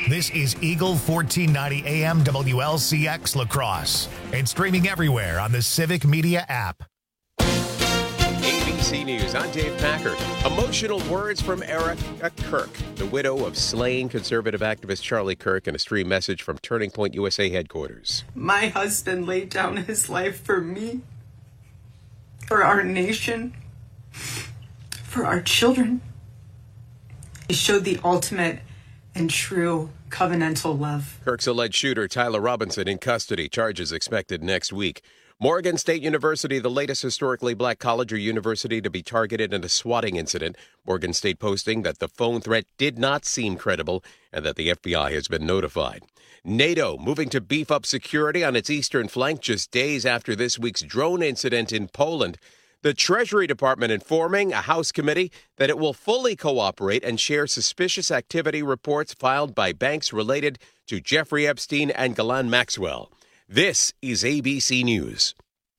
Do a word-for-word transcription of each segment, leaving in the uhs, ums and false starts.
This is Eagle fourteen ninety A M W L C X La Crosse and streaming everywhere on the Civic Media app. A B C News, I'm Dave Packer. Emotional words from Erica Kirk, the widow of slain conservative activist Charlie Kirk, in a stream message from Turning Point U S A headquarters. My husband laid down his life for me, for our nation, for our children. He showed the ultimate and true covenantal love. Kirk's alleged shooter, Tyler Robinson, in custody. Charges expected next week. Morgan State University, the latest historically black college or university to be targeted in a swatting incident. Morgan State posting that the phone threat did not seem credible and that the F B I has been notified. NATO moving to beef up security on its eastern flank just days after this week's drone incident in Poland. The Treasury Department informing a House committee that it will fully cooperate and share suspicious activity reports filed by banks related to Jeffrey Epstein and Ghislaine Maxwell. This is A B C News.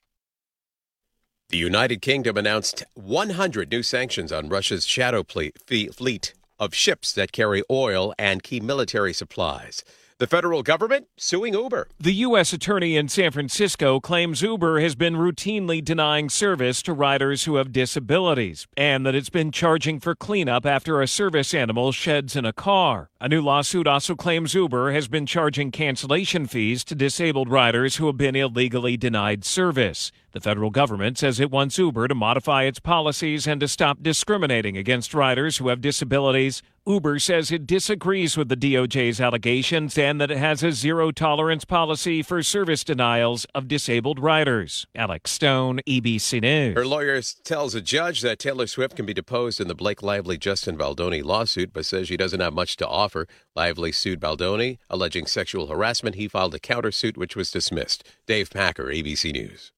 The United Kingdom announced one hundred new sanctions on Russia's shadow fleet of ships that carry oil and key military supplies. The federal government suing Uber. The U S attorney in San Francisco claims Uber has been routinely denying service to riders who have disabilities and that it's been charging for cleanup after a service animal sheds in a car. A new lawsuit also claims Uber has been charging cancellation fees to disabled riders who have been illegally denied service. The federal government says it wants Uber to modify its policies and to stop discriminating against riders who have disabilities. Uber says it disagrees with the D O J's allegations and that it has a zero-tolerance policy for service denials of disabled riders. Alex Stone, A B C News. Her lawyer tells a judge that Taylor Swift can be deposed in the Blake Lively-Justin Baldoni lawsuit, but says she doesn't have much to offer. Lively sued Baldoni, alleging sexual harassment. He filed a countersuit, which was dismissed. Dave Packer, A B C News.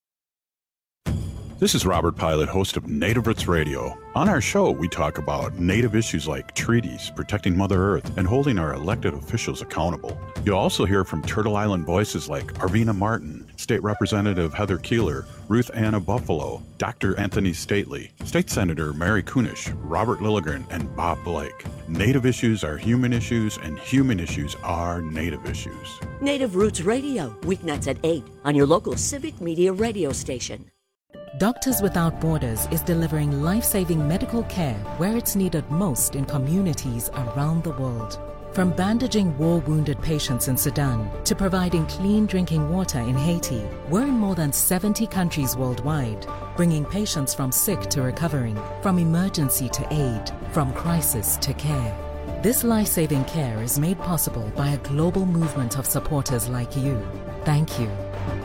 This is Robert Pilot, host of Native Roots Radio. On our show, we talk about Native issues like treaties, protecting Mother Earth, and holding our elected officials accountable. You'll also hear from Turtle Island voices like Arvina Martin, State Representative Heather Keeler, Ruth Anna Buffalo, Doctor Anthony Stately, State Senator Mary Kunish, Robert Lilligren, and Bob Blake. Native issues are human issues, and human issues are Native issues. Native Roots Radio, weeknights at eight on your local Civic Media radio station. Doctors Without Borders is delivering life-saving medical care where it's needed most in communities around the world. From bandaging war-wounded patients in Sudan to providing clean drinking water in Haiti, we're in more than seventy countries worldwide, bringing patients from sick to recovering, from emergency to aid, from crisis to care. This life-saving care is made possible by a global movement of supporters like you. Thank you.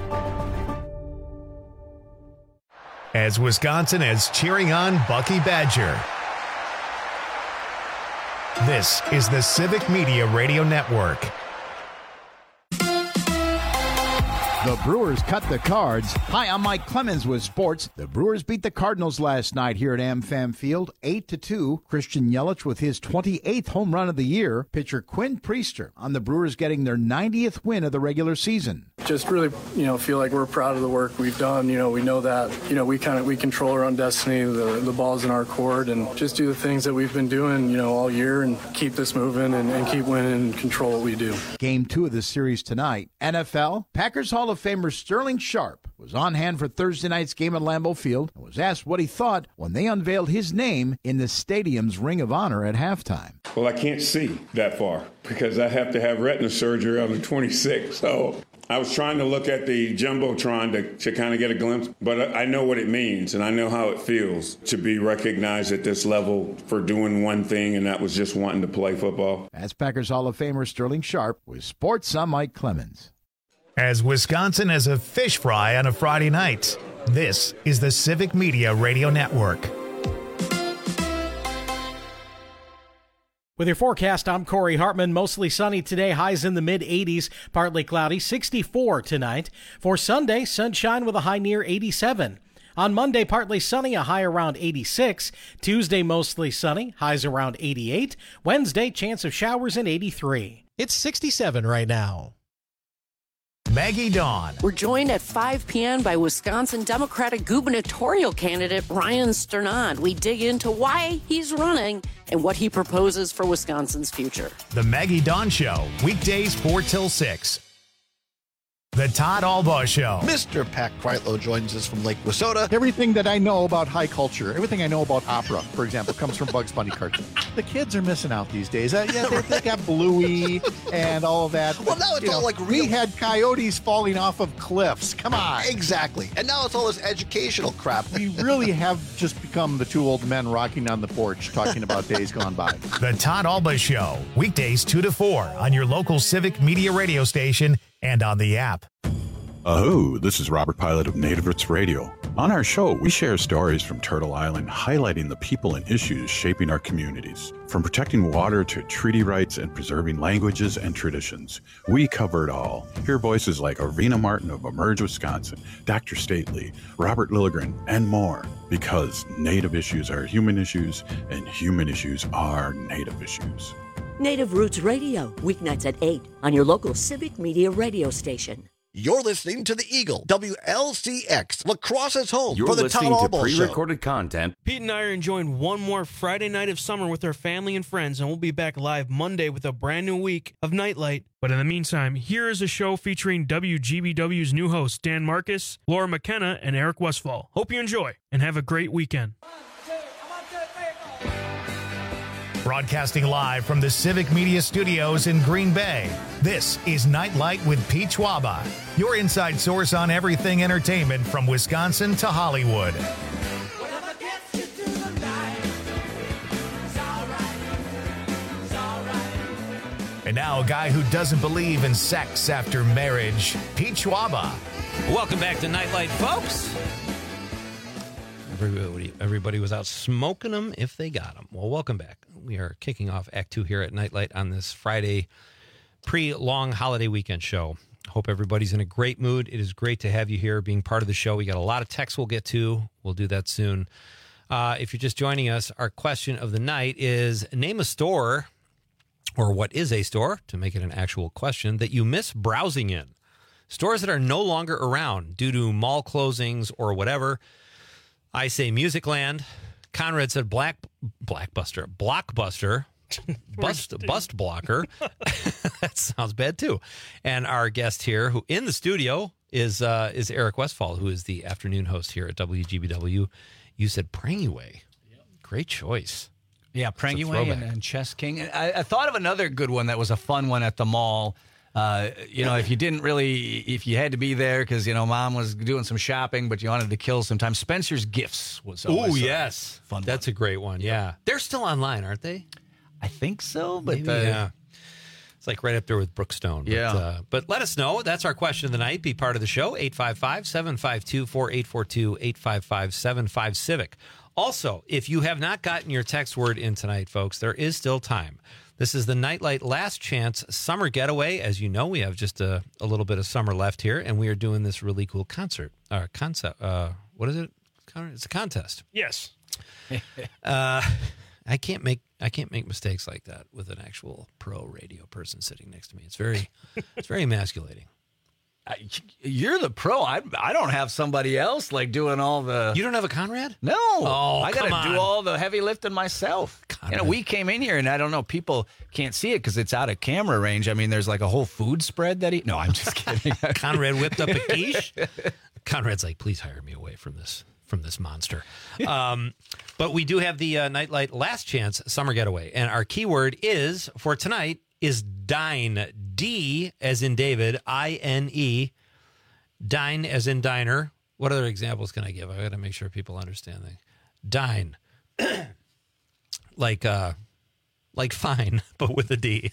As Wisconsin is cheering on Bucky Badger. This is the Civic Media Radio Network. The Brewers cut the Cards. Hi, I'm Mike Clemens with sports. The Brewers beat the Cardinals last night here at AmFam Field, eight to two. Christian Yelich with his twenty-eighth home run of the year. Pitcher Quinn Priester on the Brewers getting their ninetieth win of the regular season. Just really, you know, feel like we're proud of the work we've done. You know, we know that, you know, we kind of, we control our own destiny. The, the ball's in our court, and just do the things that we've been doing, you know, all year and keep this moving and, and keep winning and control what we do. Game two of the series tonight. N F L, Packers Hall of Famer Sterling Sharp was on hand for Thursday night's game at Lambeau Field and was asked what he thought when they unveiled his name in the stadium's Ring of Honor at halftime. Well, I can't see that far because I have to have retina surgery on the twenty-sixth, so I was trying to look at the Jumbotron to, to kind of get a glimpse, but I know what it means, and I know how it feels to be recognized at this level for doing one thing, and that was just wanting to play football. That's Packers Hall of Famer Sterling Sharp with sports. I'm Mike Clemens. As Wisconsin has a fish fry on a Friday night, this is the Civic Media Radio Network. With your forecast, I'm Corey Hartman. Mostly sunny today, highs in the mid eighties, partly cloudy, sixty-four tonight. For Sunday, sunshine with a high near eighty-seven. On Monday, partly sunny, a high around eighty-six. Tuesday, mostly sunny, highs around eighty-eight. Wednesday, chance of showers in eighty-three. It's sixty-seven right now. Maggie Dawn. We're joined at five p.m. by Wisconsin Democratic gubernatorial candidate Ryan Sternad. We dig into why he's running and what he proposes for Wisconsin's future. The Maggie Dawn Show, weekdays four till six. The Todd Albaugh Show. Mister Pat Kreitlow joins us from Lake Wissota. Everything that I know about high culture, everything I know about opera, for example, comes from Bugs Bunny cartoons. The kids are missing out these days. Uh, yeah, they, they got Bluey and all of that. Well, now it's you all know, like real. We had coyotes falling off of cliffs. Come on. Exactly. And now it's all this educational crap. We really have just become the two old men rocking on the porch talking about days gone by. The Todd Albaugh Show, weekdays two to four on your local Civic Media radio station and on the app. Aho, this is Robert Pilot of Native Roots Radio. On our show, we share stories from Turtle Island highlighting the people and issues shaping our communities. From protecting water to treaty rights and preserving languages and traditions, we cover it all. Hear voices like Arvina Martin of Emerge, Wisconsin, Doctor Stately, Robert Lilligren, and more. Because Native issues are human issues, and human issues are Native issues. Native Roots Radio, weeknights at eight on your local Civic Media radio station. You're listening to the Eagle, W L C X, La Crosse's home You're for the Todd listening to Albaugh Show. pre-recorded content. Pete and I are enjoying one more Friday night of summer with our family and friends, and we'll be back live Monday with a brand new week of Nightlight. But in the meantime, here is a show featuring W G B W's new hosts, Dan Marcus, Laura McKenna, and Eric Westfall. Hope you enjoy, and have a great weekend. Broadcasting live from the Civic Media Studios in Green Bay, this is Nightlight with Pete Schwaba, your inside source on everything entertainment from Wisconsin to Hollywood. And now a guy who doesn't believe in sex after marriage, Pete Schwaba. Welcome back to Nightlight, folks. Everybody, everybody was out smoking them if they got them. Well, welcome back. We are kicking off Act Two here at Nightlight on this Friday pre-long holiday weekend show. Hope everybody's in a great mood. It is great to have you here being part of the show. We got a lot of texts we'll get to. We'll do that soon. Uh, if you're just joining us, our question of the night is name a store, or what is a store, to make it an actual question, that you miss browsing in. Stores that are no longer around due to mall closings or whatever. I say Musicland. Conrad said Black Blackbuster, Blockbuster, Bust Bust Blocker. That sounds bad too. And our guest here, who in the studio is uh, is Eric Westfall, who is the afternoon host here at W G B W. You said Prangieway. Great choice. Yeah, Prangieway and, and Chess King. And I, I thought of another good one that was a fun one at the mall. Uh, you know, if you didn't really, if you had to be there because, you know, mom was doing some shopping, but you wanted to kill some time, Spencer's Gifts was always Oh, a yes. fun That's one. a great one, yeah. They're still online, aren't they? I think so, but Maybe, uh, yeah. It's like right up there with Brookstone. But, Yeah. Uh, but let us know. That's our question of the night. Be part of the show. eight five five, seven five two, four eight four two, eight five five, seven five Civic. Also, if you have not gotten your text word in tonight, folks, there is still time. This is the Nightlight Last Chance Summer Getaway. As you know, we have just a, a little bit of summer left here, and we are doing this really cool concert. Uh, concept. Uh, what is it? It's a contest. Yes. uh, I can't make I can't make mistakes like that with an actual pro radio person sitting next to me. It's very it's very emasculating. I, you're the pro. I I don't have somebody else like doing all the. You don't have a Conrad? No. Oh, I got come on. to do all the heavy lifting myself. Conrad. You know, we came in here and I don't know. People can't see it because it's out of camera range. I mean, there's like a whole food spread that he. No, I'm just kidding. Conrad whipped up a quiche. Conrad's like, please hire me away from this from this monster. Um, but we do have the uh, Nightlight Last Chance Summer Getaway, and our keyword is for tonight is dine. D as in David, I N E. Dine as in diner. What other examples can I give? I got to make sure people understand that. Dine. like uh like fine, but with a D.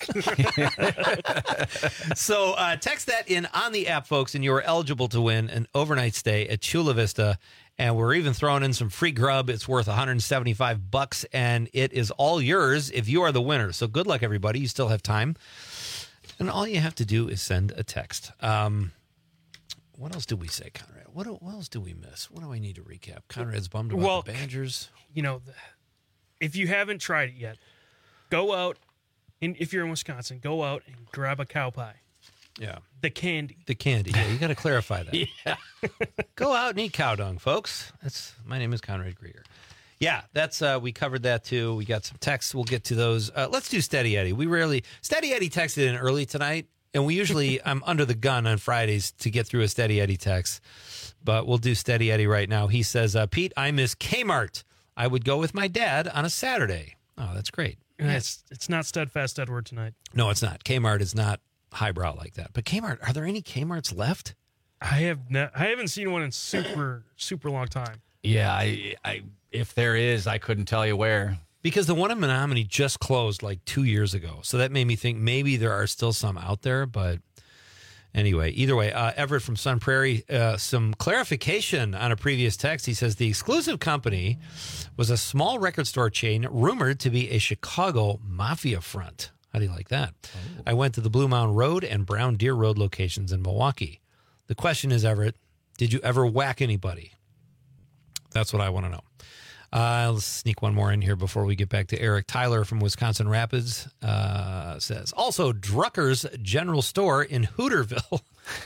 So uh, text that in on the app, folks, and you are eligible to win an overnight stay at Chula Vista. And we're even throwing in some free grub. It's worth one hundred seventy-five bucks, and it is all yours if you are the winner. So good luck, everybody. You still have time. And all you have to do is send a text. Um, what else did we say, Conrad? What, what else do we miss? What do I need to recap? Conrad's bummed about Well, the Badgers. You know, if you haven't tried it yet, go out, and if you're in Wisconsin, go out and grab a cow pie. Yeah. The candy. The candy. Yeah, you got to clarify that. Yeah. Go out and eat cow dung, folks. That's my name is Conrad Grieger. Yeah, that's uh, we covered that too. We got some texts. We'll get to those. Uh, let's do Steady Eddie. We rarely Steady Eddie texted in early tonight, and we usually I'm under the gun on Fridays to get through a Steady Eddie text, but we'll do Steady Eddie right now. He says, uh, "Pete, I miss Kmart. I would go with my dad on a Saturday." Oh, that's great. It's it's not Steadfast Edward tonight. No, it's not. Kmart is not highbrow like that. But Kmart, are there any Kmarts left? I have ne- I haven't seen one in super super long time. Yeah, I, I if there is, I couldn't tell you where. Because the one in Menominee just closed like two years ago. So that made me think maybe there are still some out there. But anyway, either way, uh, Everett from Sun Prairie, uh, some clarification on a previous text. He says the exclusive company was a small record store chain rumored to be a Chicago mafia front. How do you like that? Oh. I went to the Blue Mound Road and Brown Deer Road locations in Milwaukee. The question is, Everett, did you ever whack anybody? That's what I want to know. Uh, let's sneak one more in here before we get back to Eric. Tyler from Wisconsin Rapids uh, says, also Drucker's General Store in Hooterville.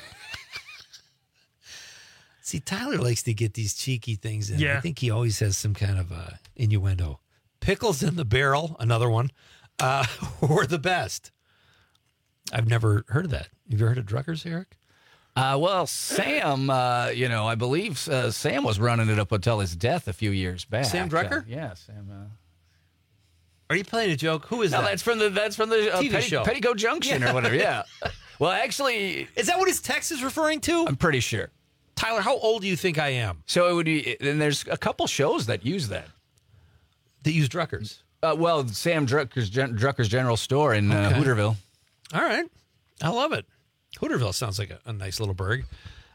See, Tyler likes to get these cheeky things in. Yeah. I think he always has some kind of uh, innuendo. Pickles in the Barrel, another one, uh, were the best. I've never heard of that. Have you heard of Drucker's, Eric? Uh, well, Sam, uh, you know, I believe uh, Sam was running it up until his death a few years back. Sam Drucker? Uh, yeah, Sam. Uh... Are you playing a joke? Who is no, that? that's from the that's from the uh, T V Petty, show. Petticoat Junction Yeah. or whatever. Yeah. Well, actually, is that what his text is referring to? I'm pretty sure. Tyler, how old do you think I am? So it would be, and there's a couple shows that use that. That use Drucker's. Uh, well, Sam Drucker's, Gen- Drucker's General Store in uh, Okay. Hooterville. All right, I love it. Hooterville sounds like a, a nice little burg.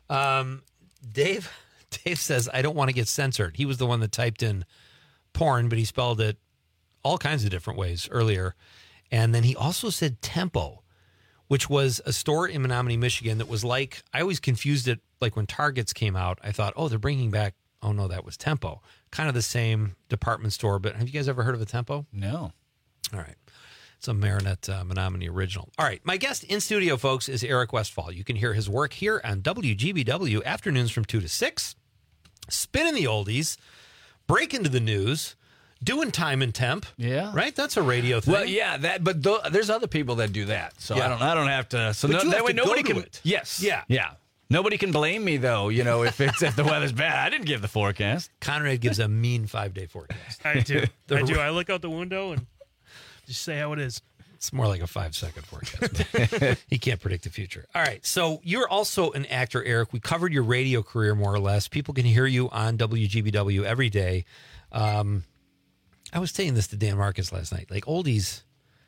Um, Dave, Dave says, I don't want to get censored. He was the one that typed in porn, but he spelled it all kinds of different ways earlier. And then he also said Tempo, which was a store in Menominee, Michigan that was like, I always confused it, like when Targets came out, I thought, oh, they're bringing back, oh no, that was Tempo. Kind of the same department store, but have you guys ever heard of a Tempo? No. All right. It's a Marinette uh, Menominee original. All right. My guest in studio, folks, is Eric Westfall. You can hear his work here on W G B W afternoons from two to six. Spinning the oldies, break into the news, doing time and temp. Yeah. Right? That's a radio thing. Well, yeah, that. But th- there's other people that do that, so Yeah. I don't. I don't have to. So But no, you that have way to nobody go to can. it. Yes. Yeah. Yeah. Nobody can blame me though. You know, if it's if the weather's bad, I didn't give the forecast. Conrad gives a mean five day forecast. I do. The I do. re- I look out the window and just say how it is. It's more like a five second forecast. He can't predict the future. All right. So you're also an actor, Eric. We covered your radio career more or less. People can hear you on W G B W every day. Um, I was saying this to Dan Marcus last night. Like oldies,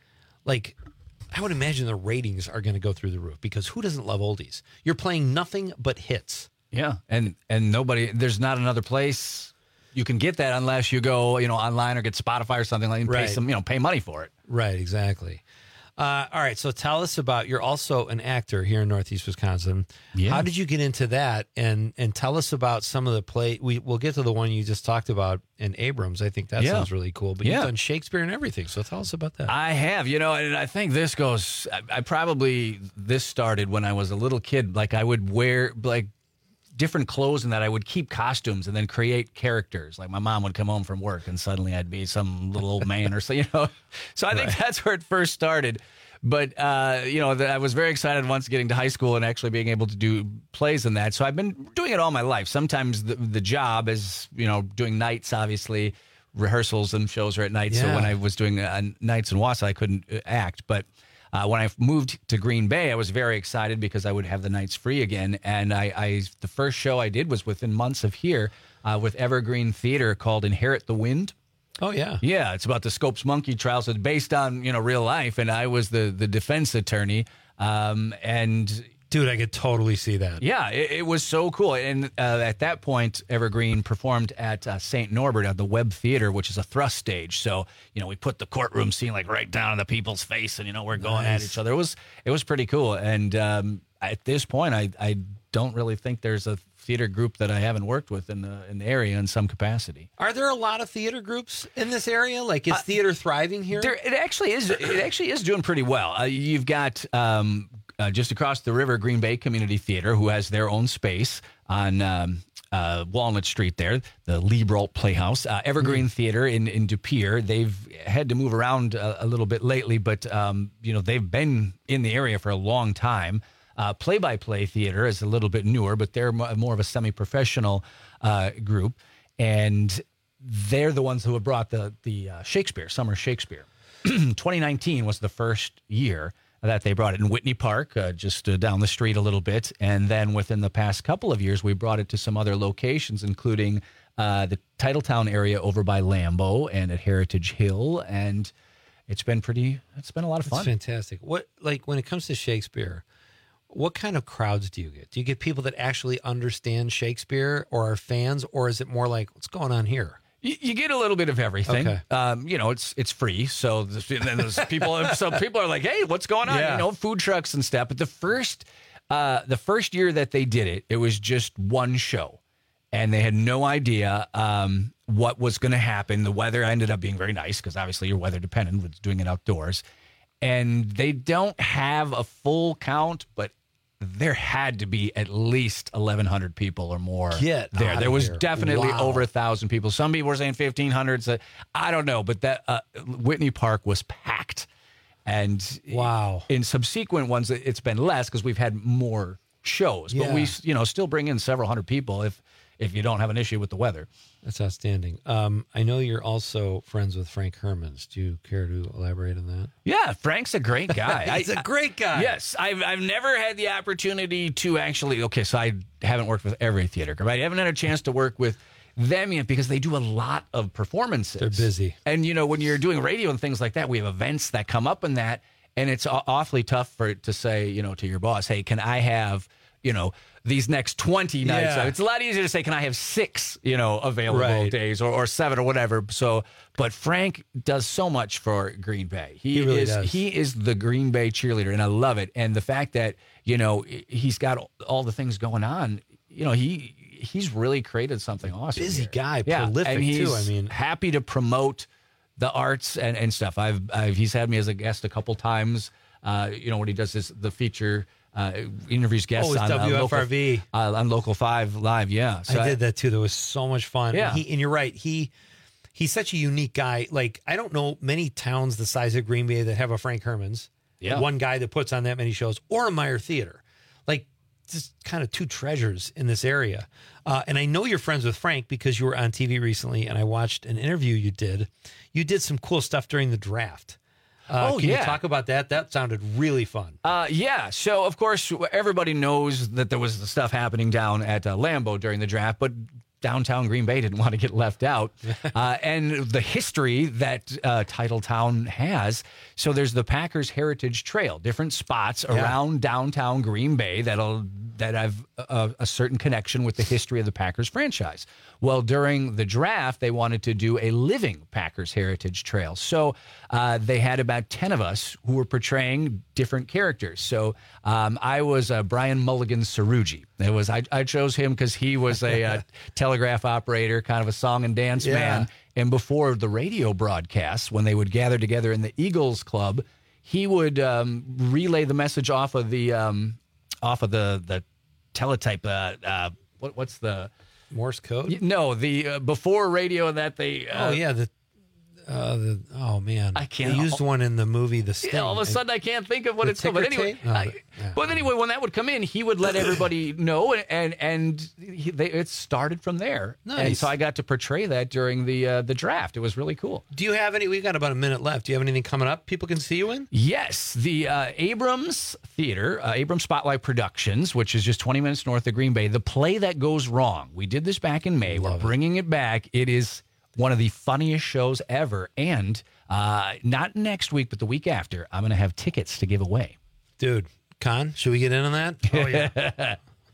like I would imagine the ratings are going to go through the roof because who doesn't love oldies? You're playing nothing but hits. Yeah, and and nobody. There's not another place you can get that unless you go, you know, online or get Spotify or something like, and Right. pay some, you know, pay money for it. Right, exactly. Uh, all right, so tell us about, you're also an actor here in Northeast Wisconsin. Yeah. How did you get into that? And and tell us about some of the play. We, we'll get to the one you just talked about in Abrams. I think that Yeah. sounds really cool. But Yeah. you've done Shakespeare and everything, so tell us about that. I have, you know, and I think this goes. I, I probably this started when I was a little kid. Like I would wear like different clothes, and that I would keep costumes and then create characters. Like my mom would come home from work, and suddenly I'd be some little old man or so, you know. So I think Right. that's where it first started. But uh, you know, I was very excited once getting to high school and actually being able to do plays in that. So I've been doing it all my life. Sometimes the, the job is, you know, doing nights, obviously. Rehearsals and shows are at night. So Yeah. when I was doing uh, nights in Wausau, I couldn't uh, act. But uh, when I moved to Green Bay, I was very excited because I would have the nights free again. And I, I the first show I did was within months of here uh, with Evergreen Theater called Inherit the Wind. Oh, yeah. Yeah, it's about the Scopes monkey trials. It's based on, you know, real life, and I was the the defense attorney. Um, and Dude, I could totally see that. yeah, it, it was so cool. And uh, at that point, Evergreen performed at uh, Saint Norbert at the Webb Theater, which is a thrust stage. So, you know, we put the courtroom scene like right down in the people's face, and you know, we're going at Nice. each other. It was it was pretty cool. And um, at this point, I I don't really think there's a theater group that I haven't worked with in the in the area in some capacity. Are there a lot of theater groups in this area? Like, is theater thriving here? There, it actually is. It actually is doing pretty well. Uh, you've got um, uh, just across the river, Green Bay Community Theater, who has their own space on um, uh, Walnut Street there, the Liebrolt Playhouse. Uh, Evergreen mm. Theater in, in De Pere. They've had to move around a, a little bit lately, but, um, you know, they've been in the area for a long time. Uh, Play-by-Play Theater is a little bit newer, but they're more of a semi-professional uh, group, and they're the ones who have brought the the uh, Shakespeare, Summer Shakespeare. twenty nineteen was the first year that they brought it in Whitney Park, uh, just uh, down the street a little bit, and then within the past couple of years, we brought it to some other locations, including uh, the Titletown area over by Lambeau and at Heritage Hill, and it's been pretty. It's been a lot of fun. It's fantastic. What like when it comes to Shakespeare, what kind of crowds do you get? Do you get people that actually understand Shakespeare or are fans, or is it more like, what's going on here? You, you get a little bit of everything. Okay. Um, you know, it's it's free, so then there's people. So people are like, "Hey, what's going on?" Yeah. You know, food trucks and stuff. But the first, uh, the first year that they did it, it was just one show, and they had no idea um, what was going to happen. The weather ended up being very nice because obviously you're weather dependent with doing it outdoors, and they don't have a full count, but there had to be at least eleven hundred people or more Get there. outta There was here. definitely Wow. over a thousand people. Some people were saying fifteen hundred. So I don't know, but that uh, Whitney Park was packed. And wow, in subsequent ones, it's been less because we've had more shows. But Yeah. we, you know, still bring in several hundred people if if you don't have an issue with the weather. That's outstanding. Um, I know you're also friends with Frank Hermans. Do you care to elaborate on that? Yeah, Frank's a great guy. He's a great guy. Yes, I've I've never had the opportunity to actually. Okay, so I haven't worked with every theater group. I haven't had a chance to work with them yet because they do a lot of performances. They're busy, and you know when you're doing radio and things like that, we have events that come up in that, and it's aw- awfully tough for to say, you know, to your boss, hey, can I have, you know, these next twenty nights? Yeah. It's a lot easier to say, can I have six, you know, available Right. days or, or seven or whatever. So, but Frank does so much for Green Bay. He, He really is, does. He is the Green Bay cheerleader, and I love it. And the fact that, you know, he's got all the things going on, you know, he he's really created something awesome. Busy here. guy, yeah. prolific and he's too. I mean, happy to promote the arts and, and stuff. I've, I've he's had me as a guest a couple times. Uh, you know, when he does this the feature. Uh, interviews guests Oh, it's on W F R V. Uh, local, uh, on Local Five Live. Yeah, I did that too. That was so much fun. Yeah. and, he, and you're right. He he's such a unique guy. Like I don't know many towns the size of Green Bay that have a Frank Hermans. Yeah. one guy that puts on that many shows, or a Meyer Theater. Like just kind of two treasures in this area. Uh, and I know you're friends with Frank because you were on T V recently, and I watched an interview you did. You did some cool stuff during the draft. Uh, oh, can yeah. you talk about that? That sounded really fun. Uh, yeah. So, of course, everybody knows that there was the stuff happening down at uh, Lambeau during the draft, but downtown Green Bay didn't want to get left out. uh, and the history that uh, Titletown has. So there's the Packers Heritage Trail, different spots Yeah. around downtown Green Bay that'll that have a, a certain connection with the history of the Packers franchise. Well, during the draft, they wanted to do a living Packers Heritage Trail. So uh, they had about ten of us who were portraying different characters. So um, I was uh, Brian Mulligan Cerrugi. It was I, I chose him because he was a uh, telegraph operator, kind of a song and dance Yeah. man. And before the radio broadcasts, when they would gather together in the Eagles Club, he would um, relay the message off of the um, off of the the teletype. Uh, uh, what, what's the Morse code? No, the uh, before radio that they. Uh, oh yeah, the uh, the oh man, I can't- They used one in the movie The Sting. Yeah, all of a sudden, I can't think of what The it's called. But ticker anyway, tape? No, I- the- yeah. but anyway, when that would come in, he would let everybody know, and and, and he, they, it started from there. And Nice. so I got to portray that during the uh, the draft. It was really cool. Do you have any? We've got about a minute left. Do you have anything coming up people can see you in? Yes, the uh, Abrams Theater, uh, Abrams Spotlight Productions, which is just twenty minutes north of Green Bay. The Play That Goes Wrong. We did this back in May. Love We're it. bringing it back. It is one of the funniest shows ever. And uh, not next week, but the week after, I'm going to have tickets to give away. Dude, Con, should we get in on that? Oh, yeah.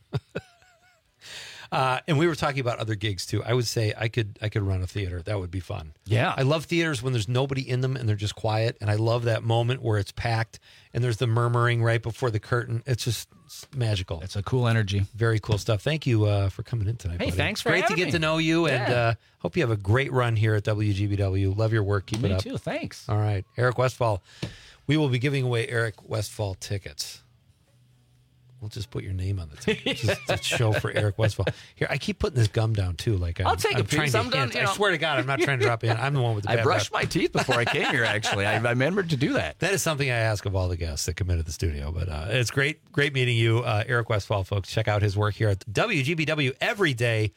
uh, and we were talking about other gigs, too. I would say I could I could run a theater. That would be fun. Yeah. I love theaters when there's nobody in them and they're just quiet. And I love that moment where it's packed and there's the murmuring right before the curtain. It's just it's magical. It's a cool energy. Very cool stuff. Thank you uh, for coming in tonight, Hey, buddy. thanks for Great to having get me. to know you. And Yeah. uh, hope you have a great run here at W G B W. Love your work. Keep Me it up. too. Thanks. All right. Eric Westfall. We will be giving away Eric Westfall tickets. We'll just put your name on the top. Just a show for Eric Westfall. Here, I keep putting this gum down, too. Like I'm, I'll take I'm a piece. To I'm done, hint. you know. I swear to God, I'm not trying to drop in. I'm the one with the bad I brushed breath. my teeth before I came here, actually. I, I remembered to do that. That is something I ask of all the guests that come into the studio. But uh, it's great great meeting you, uh, Eric Westfall, folks. Check out his work here at W G B W every day.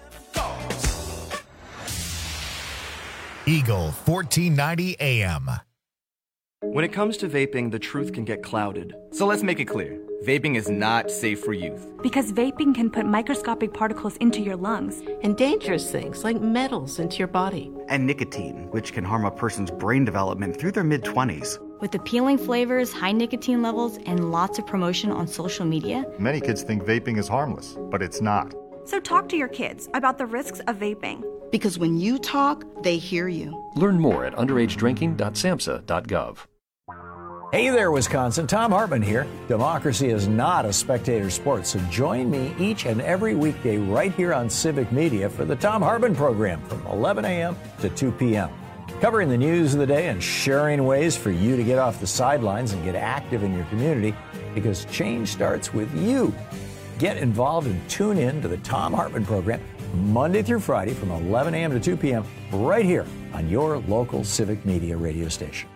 Eagle fourteen ninety A M. When it comes to vaping, the truth can get clouded. So let's make it clear. Vaping is not safe for youth. Because vaping can put microscopic particles into your lungs. And dangerous things like metals into your body. And nicotine, which can harm a person's brain development through their mid-twenties. With appealing flavors, high nicotine levels, and lots of promotion on social media. Many kids think vaping is harmless, but it's not. So talk to your kids about the risks of vaping. Because when you talk, they hear you. Learn more at underage drinking dot samhsa dot gov. Hey there, Wisconsin. Tom Hartman here. Democracy is not a spectator sport, so join me each and every weekday right here on Civic Media for the Tom Hartman program from eleven a.m. to two p.m. Covering the news of the day and sharing ways for you to get off the sidelines and get active in your community, because change starts with you. Get involved and tune in to the Tom Hartman program Monday through Friday from eleven a.m. to two p.m. right here on your local Civic Media radio station.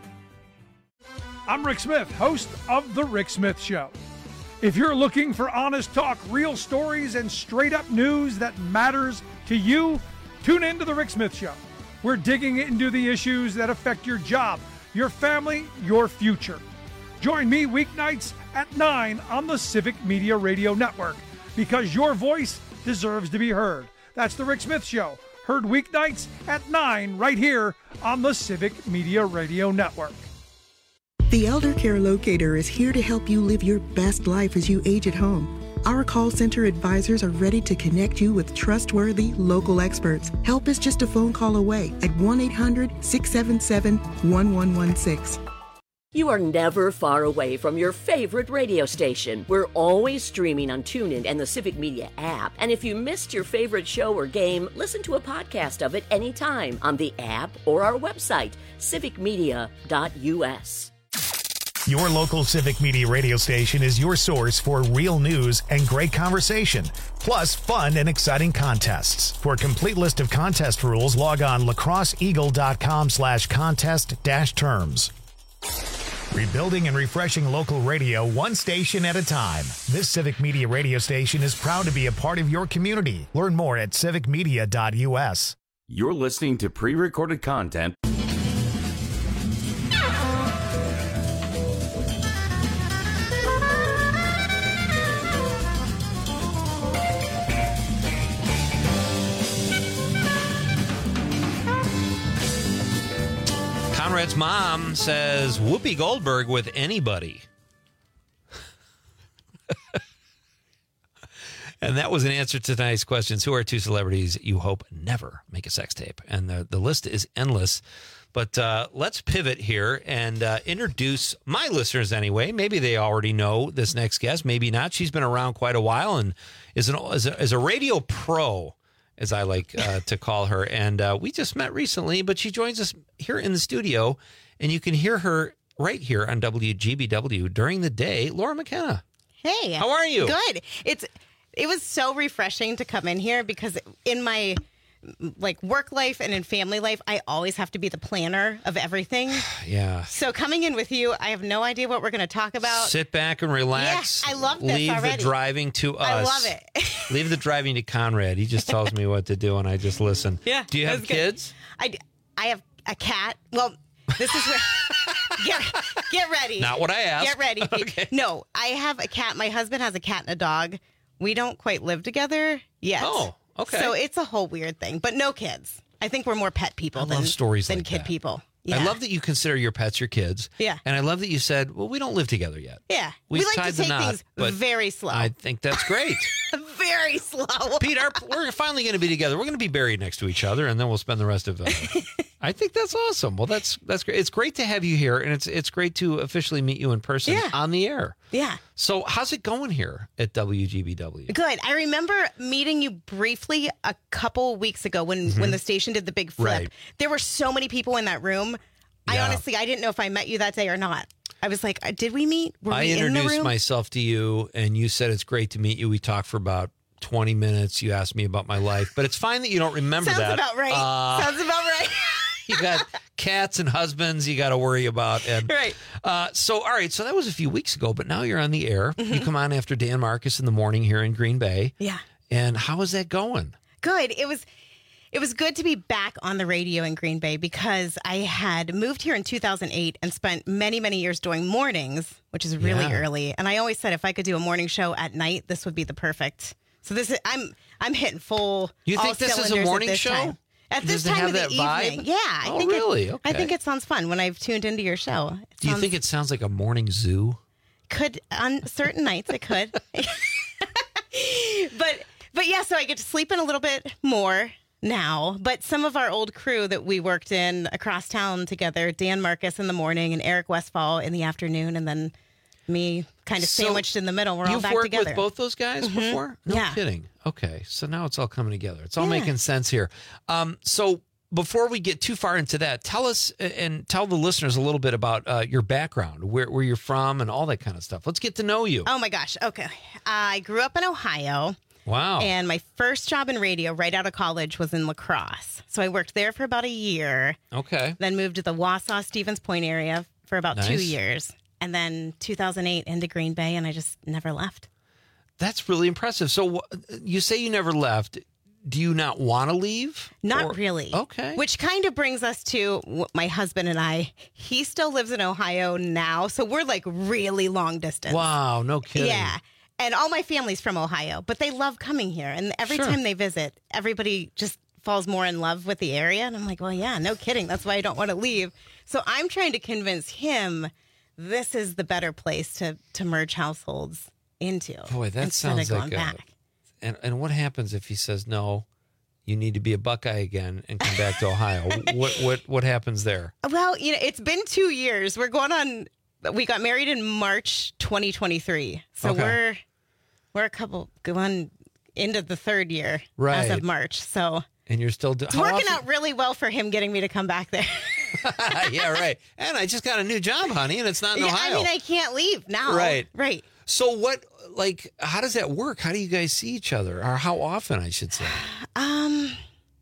I'm Rick Smith, host of The Rick Smith Show. If you're looking for honest talk, real stories, and straight-up news that matters to you, tune in to The Rick Smith Show. We're digging into the issues that affect your job, your family, your future. Join me weeknights at nine on the Civic Media Radio Network, because your voice deserves to be heard. That's The Rick Smith Show, heard weeknights at nine right here on the Civic Media Radio Network. The Elder Care Locator is here to help you live your best life as you age at home. Our call center advisors are ready to connect you with trustworthy local experts. Help is just a phone call away at one eight hundred, six seven seven, one one one six. You are never far away from your favorite radio station. We're always streaming on TuneIn and the Civic Media app. And if you missed your favorite show or game, listen to a podcast of it anytime on the app or our website, civic media dot u s. Your local Civic Media radio station is your source for real news and great conversation, plus fun and exciting contests. For a complete list of contest rules, log on lacrosseeagle.com slash contest dash terms. Rebuilding and refreshing local radio one station at a time. This Civic Media radio station is proud to be a part of your community. Learn more at civic media dot u s. You're listening to pre-recorded content. Conrad's mom says Whoopi Goldberg with anybody. And that was an answer to tonight's questions. Who are two celebrities you hope never make a sex tape? And the, the list is endless. But uh, let's pivot here and uh, introduce my listeners anyway. Maybe they already know this next guest. Maybe not. She's been around quite a while and is, an, is, a, is a radio pro, as I like uh, to call her. And uh, we just met recently, but she joins us here in the studio, and you can hear her right here on W G B W during the day. Laura McKenna. Hey. How are you? Good. It's It was so refreshing to come in here because in my like work life and in family life, I always have to be the planner of everything. Yeah. So coming in with you, I have no idea what we're going to talk about. Sit back and relax. Yeah, I love this Leave already. the driving to us. I love it. Leave the driving to Conrad. He just tells me what to do, and I just listen. Yeah. Do you have kids? I, I have a cat. Well, this is where... Get, get ready. Not what I asked. Get ready. Okay. No, I have a cat. My husband has a cat and a dog. We don't quite live together yet. Oh, okay. So it's a whole weird thing, but no kids. I think we're more pet people I than, love stories than like kid that. people. I Yeah. love that you consider your pets your kids. Yeah. And I love that you said, well, we don't live together yet. Yeah. We've we like tied to the take knot, things but very slow. I think that's great. Very slow. Pete, our, we're finally going to be together. We're going to be buried next to each other, and then we'll spend the rest of it. I think that's awesome. Well, that's that's great. It's great to have you here, and it's it's great to officially meet you in person Yeah. on the air. Yeah. So how's it going here at W G B W? Good. I remember meeting you briefly a couple weeks ago when, Mhm. when the station did the big flip. Right. There were so many people in that room. I Yeah. honestly, I didn't know if I met you that day or not. I was like, uh, did we meet? Were I we in the introduced room? myself to you, and you said it's great to meet you. We talked for about twenty minutes. You asked me about my life, but it's fine that you don't remember Sounds that. about right. Uh, Sounds about right. you got cats and husbands you got to worry about. And, right. Uh, so, all right. So that was a few weeks ago, but now you're on the air. Mm-hmm. You come on after Dan Marcus in the morning here in Green Bay. Yeah. And how is that going? Good. It was it was good to be back on the radio in Green Bay because I had moved here in two thousand eight and spent many, many years doing mornings, which is really Yeah. early. And I always said if I could do a morning show at night, this would be the perfect. So this is I'm I'm hitting full. You all think this is a cylinders at morning this show? time. At Does this it time have of the that vibe? evening. Yeah. I Oh, think really? It, Okay. I think it sounds fun when I've tuned into your show. It Do you sounds- think it sounds like a morning zoo? could on certain nights it could. but but yeah, so I get to sleep in a little bit more now. But some of our old crew that we worked in across town together, Dan Marcus in the morning and Eric Westfall in the afternoon, and then me kind of So sandwiched in the middle. We're all You've back worked together. with both those guys Mhm. before? No Yeah. kidding. Okay, so now it's all coming together. It's all Yeah. making sense here. Um, so before we get too far into that, tell us uh, and tell the listeners a little bit about uh, your background, where, where you're from, and all that kind of stuff. Let's get to know you. Oh my gosh. Okay. I grew up in Ohio. Wow. And my first job in radio right out of college was in La Crosse. So I worked there for about a year. Okay. Then moved to the Wausau, Stevens Point area for about two Nice. years. And then two thousand eight into Green Bay, and I just never left. That's really impressive. So wh- you say you never left. Do you not want to leave? Not Or- really. Okay. Which kind of brings us to w- my husband and I. He still lives in Ohio now. So we're like really long distance. Wow, no kidding. Yeah. And all my family's from Ohio, but they love coming here. And every Sure. time they visit, everybody just falls more in love with the area. And I'm like, well, yeah, no kidding. That's why I don't want to leave. So I'm trying to convince him this is the better place to, to merge households into. Boy, that instead sounds of going like a, back. and and what happens if he says no? You need to be a Buckeye again and come back to Ohio. what what what happens there? Well, you know, it's been two years. We're going on. We got married in March twenty twenty-three, so Okay. we're we're a couple going into the third year Right. as of March. So And you're still doing it's working out really well for him getting me to come back there. Yeah, right. And I just got a new job, honey, and it's not in Yeah, Ohio. I mean, I can't leave now. Right. right. So what? Like, how does that work? How do you guys see each other, or how often, I should say? Um,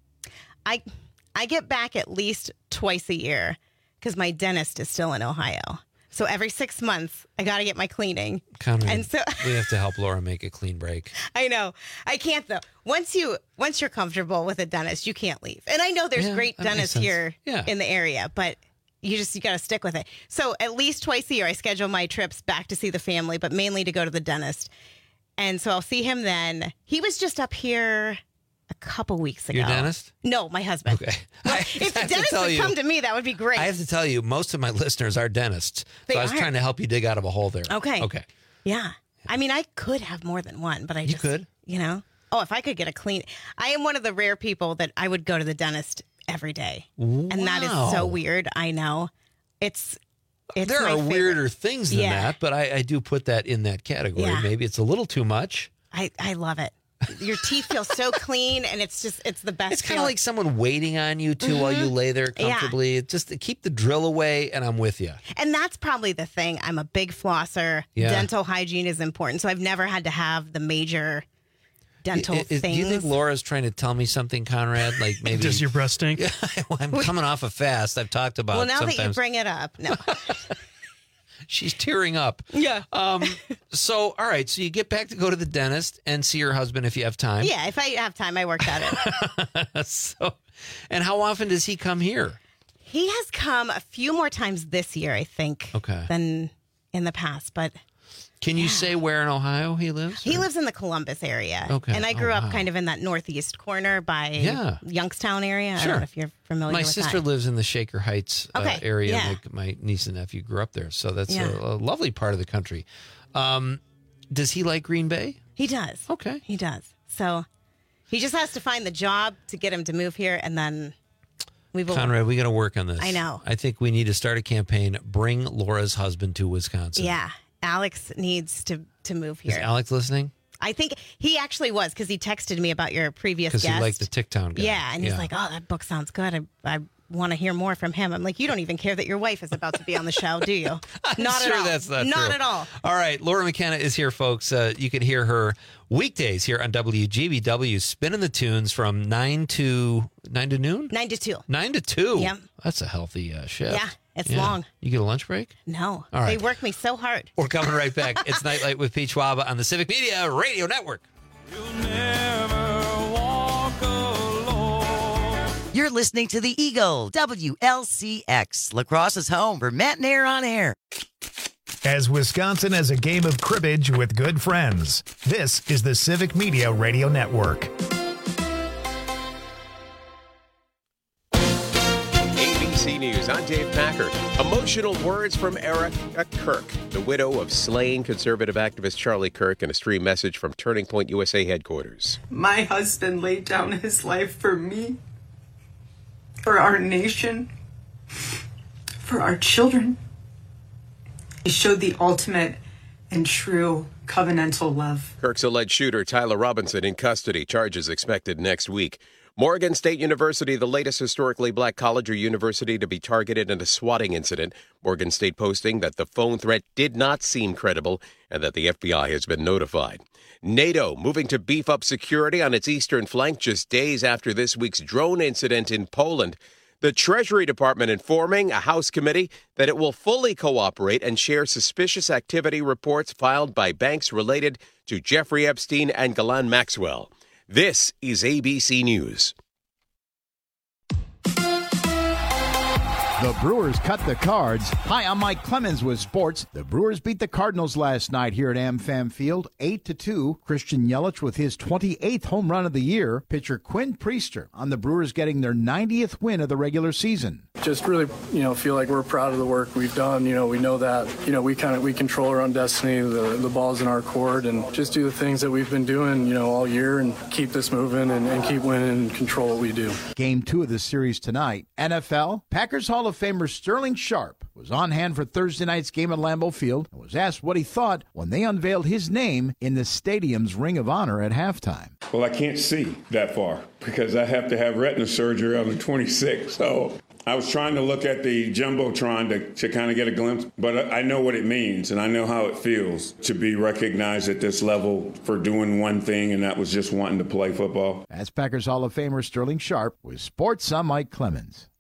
I I get back at least twice a year because my dentist is still in Ohio. So every six months, I got to get my cleaning. Conrad, And so we have to help Laura make a clean break. I know. I can't though. Once you once you're comfortable with a dentist, you can't leave. And I know there's Yeah, great that makes dentists sense. here Yeah. in the area, but you just you got to stick with it. So at least twice a year I schedule my trips back to see the family, but mainly to go to the dentist. And so I'll see him then. He was just up here a couple weeks ago. Your dentist? No, my husband. Okay. If the have to dentist tell would you- come to me, that would be great. I have to tell you, most of my listeners are dentists. They so I was are. trying to help you dig out of a hole there. Okay. Okay. Yeah. I mean, I could have more than one, but I You just, could. you know, oh, if I could get a clean, I am one of the rare people that I would go to the dentist every day. And that is Wow. so weird. I know. It's, it's there my are favorite. weirder things than Yeah. that, but I, I do put that in that category. Yeah. Maybe it's a little too much. I, I love it. Your teeth feel so clean and it's just, it's the best. It's kind of feeling. like someone waiting on you too while you lay there Yeah. comfortably. Just to keep the drill away, and I'm with you. And that's probably the thing. I'm a big flosser. Yeah. Dental hygiene is important. So I've never had to have the major dental I- is- do things. you think Laura's trying to tell me something, Conrad? Like maybe Does your breast stink? well, I'm coming off a fast. I've talked about. well, now sometimes. that you bring it up, no. She's tearing up. Yeah. Um. So, all right. So you get back to go to the dentist and see your husband if you have time. Yeah, if I have time, I work at it. so, and how often does he come here? He has come a few more times this year, I think, Okay. than in the past. But Can you say where in Ohio he lives? he lives in the Columbus area. Okay. And I grew Oh, up wow. kind of in that northeast corner by Yeah. Youngstown area. I Sure. don't know if you're familiar My with sister that. lives in the Shaker Heights uh, Okay, area. yeah. My, my niece and nephew grew up there, so that's Yeah. a, a lovely part of the country. Um, does he like Green Bay? He does. Okay. He does. So he just has to find the job to get him to move here, and then we will. Conrad, we got to work on this. I know. I think we need to start a campaign. Bring Laura's husband to Wisconsin. Yeah, Alex needs to to move Is here. Alex listening? I think he actually was because he texted me about your previous Because guest. he liked the Ticktown guy. Yeah, and he's Yeah. like, "Oh, that book sounds good. I, I want to hear more from him. I'm like, you don't even care that your wife is about to be on the show, do you? I'm Not sure at all. That's not, not true. at all. All right, Laura McKenna is here, folks. Uh, you can hear her weekdays here on W G B W, spinning the tunes from nine to nine to noon. Nine to two. Nine to two. Yep. That's a healthy uh, shift. Yeah, it's long. You get a lunch break? No, All right. they work me so hard. We're coming right back. It's Nightlight with Pete Schwaba on the Civic Media Radio Network. You're listening to The Eagle, W L C X, La Crosse's home for Matt and Air on Air. As Wisconsin has a game of cribbage with good friends, this is the Civic Media Radio Network. A B C News, I'm Dave Packer. Emotional words from Erica Kirk, the widow of slain conservative activist Charlie Kirk, in a stream message from Turning Point U S A headquarters. My husband laid down his life for me, for our nation, for our children. He showed the ultimate and true covenantal love. Kirk's alleged shooter, Tyler Robinson, in custody. Charges expected next week. Morgan State University, the latest historically black college or university to be targeted in a swatting incident. Morgan State posting that the phone threat did not seem credible and that the F B I has been notified. NATO moving to beef up security on its eastern flank just days after this week's drone incident in Poland. The Treasury Department informing a House committee that it will fully cooperate and share suspicious activity reports filed by banks related to Jeffrey Epstein and Ghislaine Maxwell. This is A B C News. The Brewers cut the Cards. Hi, I'm Mike Clemens with sports. The Brewers beat the Cardinals last night here at AmFam Field, eight to two. Christian Yelich with his twenty-eighth home run of the year. Pitcher Quinn Priester on the Brewers getting their ninetieth win of the regular season. Just really, you know, feel like we're proud of the work we've done. You know, we know that, you know, we kind of, we control our own destiny. The, the ball's in our court, and just do the things that we've been doing, you know, all year and keep this moving and, and keep winning and control what we do. Game two of the series tonight. N F L, Packers Hall of Famer Sterling Sharp was on hand for Thursday night's game at Lambeau Field and was asked what he thought when they unveiled his name in the stadium's Ring of Honor at halftime. Well, I can't see that far because I have to have retina surgery on the twenty-sixth. So I was trying to look at the Jumbotron to, to kind of get a glimpse, but I know what it means and I know how it feels to be recognized at this level for doing one thing, and that was just wanting to play football. That's Packers Hall of Famer Sterling Sharp with sports. I'm Mike Clemens.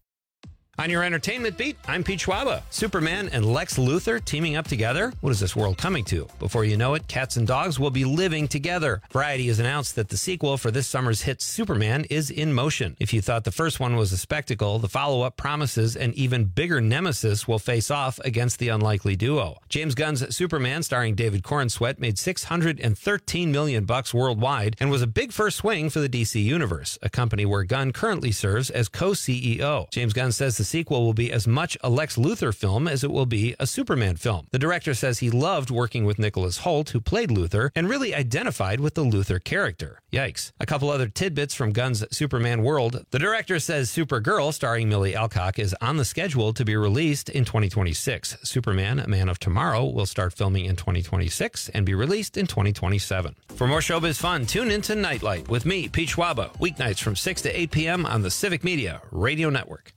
On your entertainment beat, I'm Pete Schwaba. Superman and Lex Luthor teaming up together? What is this world coming to? Before you know it, cats and dogs will be living together. Variety has announced that the sequel for this summer's hit Superman is in motion. If you thought the first one was a spectacle, the follow-up promises an even bigger nemesis will face off against the unlikely duo. James Gunn's Superman, starring David Corenswet, made six hundred thirteen million bucks worldwide and was a big first swing for the D C Universe, a company where Gunn currently serves as co-C E O. James Gunn says the sequel will be as much a Lex Luthor film as it will be a Superman film. The director says he loved working with Nicholas Hoult, who played Luthor, and really identified with the Luthor character. Yikes. A couple other tidbits from Gunn's Superman world. The director says Supergirl, starring Millie Alcock, is on the schedule to be released in twenty twenty-six. Superman, A Man of Tomorrow, will start filming in twenty twenty-six and be released in twenty twenty-seven. For more showbiz fun, tune into Nightlight with me, Pete Schwaba, weeknights from six to eight p.m. on the Civic Media Radio Network.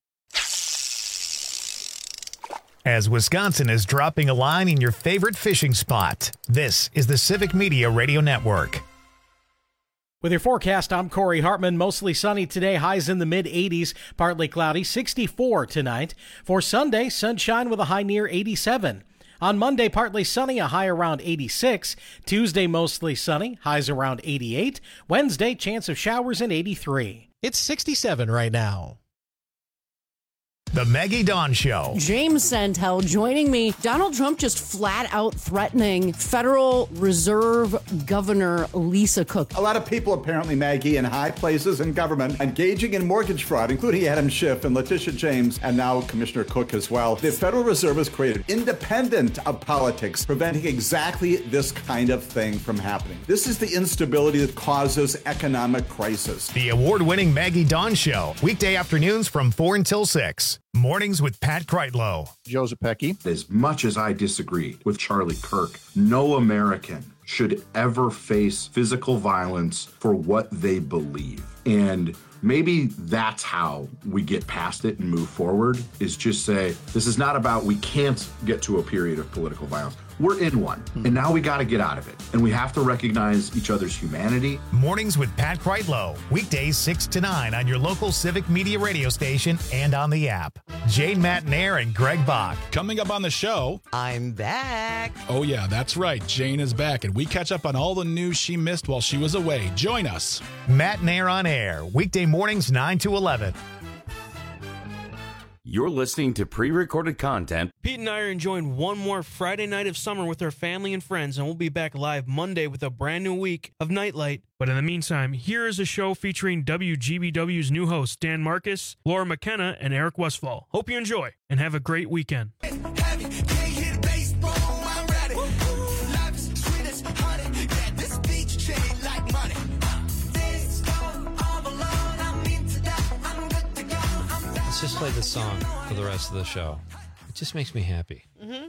As Wisconsin is dropping a line in your favorite fishing spot, this is the Civic Media Radio Network. With your forecast, I'm Corey Hartman. Mostly sunny today, highs in the mid eighties, partly cloudy, sixty-four tonight. For Sunday, sunshine with a high near eighty-seven. On Monday, partly sunny, a high around eighty-six. Tuesday, mostly sunny, highs around eighty-eight. Wednesday, chance of showers in eighty-three. It's sixty-seven right now. The Maggie Dawn Show. James Santel joining me. Donald Trump just flat out threatening Federal Reserve Governor Lisa Cook. A lot of people, apparently, Maggie, in high places in government, engaging in mortgage fraud, including Adam Schiff and Letitia James, and now Commissioner Cook as well. The Federal Reserve has created independent of politics, preventing exactly this kind of thing from happening. This is the instability that causes economic crisis. The award-winning Maggie Dawn Show. Weekday afternoons from four until six. Mornings with Pat Kreitlow. Joe Zepecki. As much as I disagree with Charlie Kirk, no American should ever face physical violence for what they believe. And Maybe that's how we get past it and move forward, is just say, this is not about we can't get to a period of political violence. We're in one, and now we got to get out of it. And we have to recognize each other's humanity. Mornings with Pat Kreitlow. Weekdays six to nine on your local Civic Media radio station and on the app. Jane Matnair and Greg Bach. Coming up on the show. I'm back. Oh, yeah, that's right. Jane is back, and we catch up on all the news she missed while she was away. Join us. Matnair on air. Weekday mornings nine to eleven. You're listening to pre-recorded content. Pete and I are enjoying one more Friday night of summer with our family and friends, and we'll be back live Monday with a brand new week of Nightlight. But in the meantime, here is a show featuring W G B W's new hosts, Dan Marcus, Laura McKenna, and Eric Westfall. Hope you enjoy, and have a great weekend. Just play this song for the rest of the show. It just makes me happy. Mm-hmm.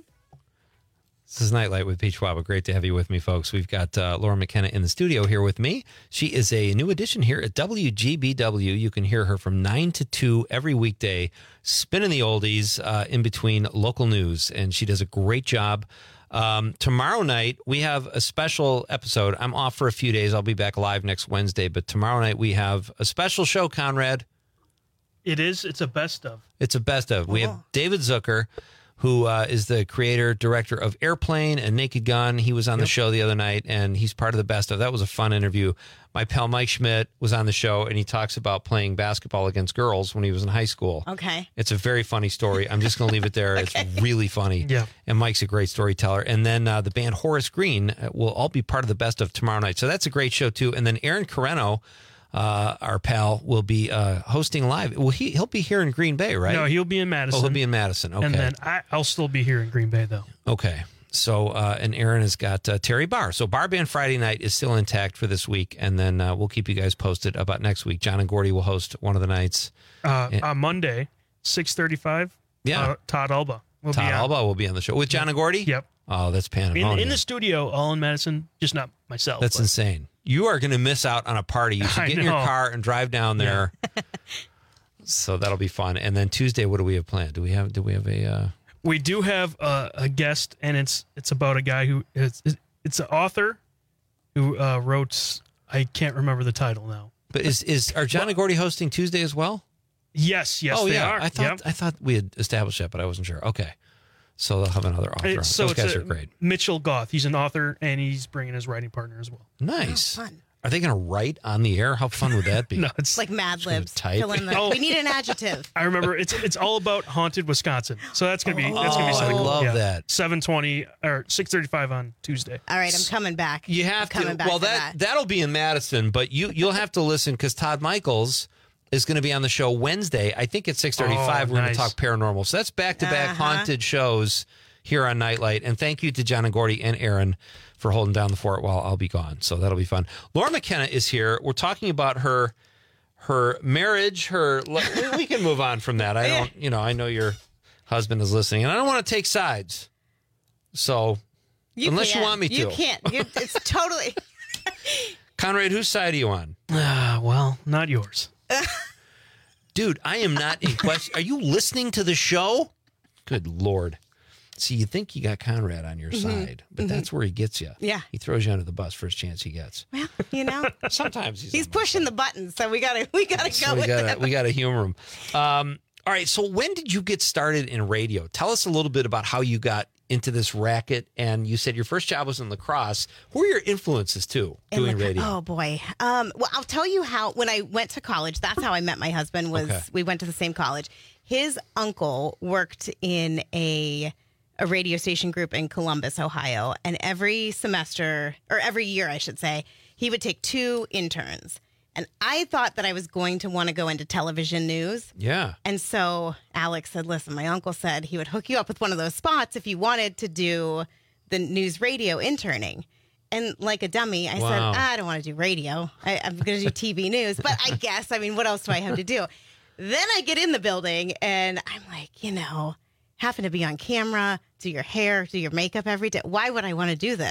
This is Nightlight with Pete Schwab. Great to have you with me, folks. We've got uh, Laura McKenna in the studio here with me. She is a new addition here at W G B W. You can hear her from nine to two every weekday, spinning the oldies uh, in between local news, and she does a great job. Um, tomorrow night, we have a special episode. I'm off for a few days. I'll be back live next Wednesday, but tomorrow night we have a special show, Conrad. It is. It's a best of. It's a best of. We have David Zucker, who uh, is the creator, director of Airplane and Naked Gun. He was on yep. the show the other night, and he's part of the best of. That was a fun interview. My pal Mike Schmidt was on the show, and he talks about playing basketball against girls when he was in high school. Okay. It's a very funny story. I'm just going to leave it there. okay. It's really funny. Yeah. And Mike's a great storyteller. And then uh, the band Horace Green will all be part of the best of tomorrow night. So that's a great show, too. And then Aaron Carreno, Uh, our pal, will be uh, hosting live. Well, he, he'll be here in Green Bay, right? No, he'll be in Madison. Oh, he'll be in Madison. Okay. And then I, I'll still be here in Green Bay, though. Okay. So, uh, and Aaron has got uh, Terry Barr. So, Bar Band Friday night is still intact for this week. And then uh, we'll keep you guys posted about next week. John and Gordy will host one of the nights. Uh, and, on Monday, six thirty-five, yeah. Uh, Todd Alba will Todd be on. Alba will be on the show with John and Gordy? Yep. Oh, that's pandemonium. In, in the studio, all in Madison, just not myself. That's but. insane. You are going to miss out on a party. You should get in your car and drive down there. Yeah. So that'll be fun. And then Tuesday, what do we have planned? Do we have? Do we have a? Uh... We do have a, a guest, and it's it's about a guy who it's it's an author who uh, wrote. I can't remember the title now. But is is are John well, and Gordy hosting Tuesday as well? Yes, yes, oh, they yeah. are. I thought yep. I thought we had established that, but I wasn't sure. Okay. So they'll have another author. It, so Those guys a, are great. Mitchell Goth. He's an author, and he's bringing his writing partner as well. Nice. Oh, fun. Are they going to write on the air? How fun would that be? no, it's like Mad Libs. Type. The, oh. We need an adjective. I remember it's it's all about haunted Wisconsin. So that's gonna be oh, that's gonna be something. I love yeah. that. Seven twenty or six thirty five on Tuesday. All right, I'm coming back. You have I'm to. Back well, that, that that that'll be in Madison, but you you'll have to listen because Todd Michaels is going to be on the show Wednesday. I think at six thirty five. Oh, we're nice. going to talk paranormal. So that's back to back Uh-huh. haunted shows here on Nightlight. And thank you to John and Gordy and Aaron for holding down the fort while I'll be gone. So that'll be fun. Laura McKenna is here. We're talking about her her marriage, her we can move on from that. I don't, you know, I know your husband is listening and I don't want to take sides. So you unless can. you want me to. You can't. You, it's totally Conrad, whose side are you on? Ah, uh, well, not yours. Dude, I am not in question. Are you listening to the show? Good Lord. See, you think you got Conrad on your mm-hmm. side, but mm-hmm. that's where he gets you. Yeah. He throws you under the bus first chance he gets. Well, you know. Sometimes he's He's pushing the buttons, so we gotta we gotta so go we with gotta, that. We gotta humor him. Um, all right, so when did you get started in radio? Tell us a little bit about how you got into this racket, and you said your first job was in lacrosse. Who are your influences, too, in doing lac- radio? Oh, boy. Um, well, I'll tell you how, when I went to college, that's how I met my husband, was okay. we went to the same college. His uncle worked in a... a radio station group in Columbus, Ohio. And every semester, or every year, I should say, he would take two interns. And I thought that I was going to want to go into television news. Yeah. And so Alex said, listen, my uncle said he would hook you up with one of those spots if you wanted to do the news radio interning. And like a dummy, I wow. said, ah, I don't want to do radio. I, I'm going to do T V news. But I guess, I mean, what else do I have to do? Then I get in the building and I'm like, you know, having to be on camera, do your hair, do your makeup every day. Why would I want to do this?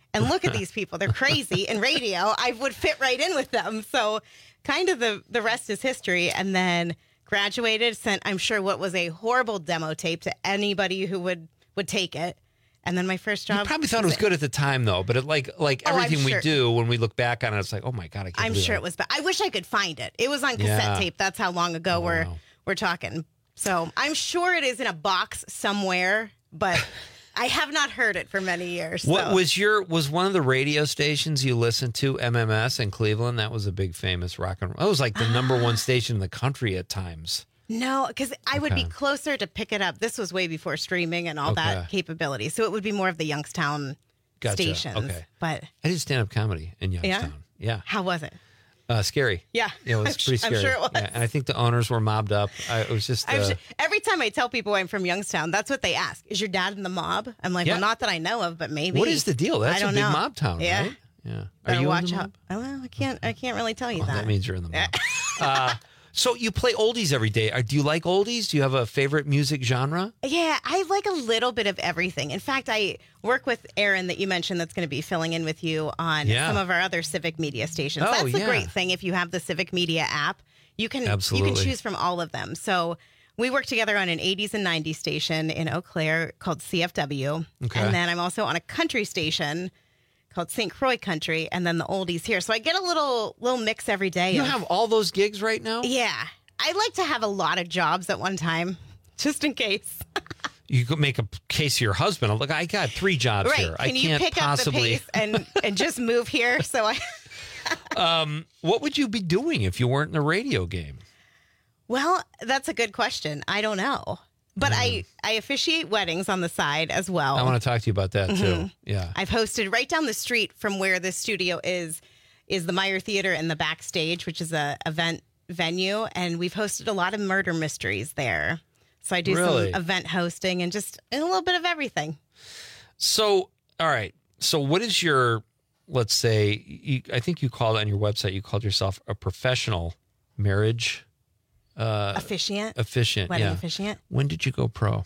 and look at these people. They're crazy in radio. I would fit right in with them. So kind of the, the rest is history. And then graduated, sent, I'm sure, what was a horrible demo tape to anybody who would, would take it. And then my first job. You probably thought it was good at the time, though. But it, like like Oh, I'm everything we sure. do, when we look back on it, it's like, oh my god, I can't. I'm believe sure that. it was bad. I wish I could find it. It was on cassette Yeah. tape. That's how long ago we're we're talking. So I'm sure it is in a box somewhere, but I have not heard it for many years. What so. was your was one of the radio stations you listened to, M M S in Cleveland? That was a big famous rock and roll. That was like the number one station in the country at times. No, because I would be Okay. closer to pick it up. This was way before streaming and all that Okay. capability. So it would be more of the Youngstown Gotcha. stations. Okay. But I did stand up comedy in Youngstown. Yeah. how was it? Uh, scary. Yeah. Yeah, it was I'm pretty su- I'm scary. sure it was. Yeah, and I think the owners were mobbed up. I, it was just. I'm Uh, sure, every time I tell people I'm from Youngstown, that's what they ask. Is your dad in the mob? I'm like, Yeah. well, not that I know of, but maybe. what is the deal? That's I don't a big know. mob town, Yeah. right? Yeah. Are Better you watch in the out. mob? Oh, well, I can't. I can't really tell you Oh, that. that means you're in the mob. uh, so you play oldies every day. Uh, Do you like oldies? Do you have a favorite music genre? Yeah, I like a little bit of everything. In fact, I work with Aaron that you mentioned that's going to be filling in with you on Yeah. some of our other Civic Media stations. Oh, That's the yeah. great thing. If you have the Civic Media app, you can you Absolutely. can choose from all of them. So we work together on an eighties and nineties station in Eau Claire called C F W. Okay. And then I'm also on a country station called Saint Croix Country, and then the oldies here. So I get a little little mix every day. You of- have all those gigs right now? Yeah. I like to have a lot of jobs at one time, just in case. You could make a case to your husband. Look, I got three jobs Right. here. Can I you can't pick possibly. up the pace and, and just move here? So I. um, what would you be doing if you weren't in the radio game? Well, that's a good question. I don't know. But I, I officiate weddings on the side as well. I want to talk to you about that too. Mhm. Yeah. I've hosted right down the street from where this studio is, is the Meyer Theater in the backstage, which is a event venue. And we've hosted a lot of murder mysteries there. So I do Really? some event hosting and just a little bit of everything. So, all right. So, what is your, let's say, you, I think you called on your website, you called yourself a professional marriage uh, Officiant. officiant. Wedding yeah. officiant. When did you go pro?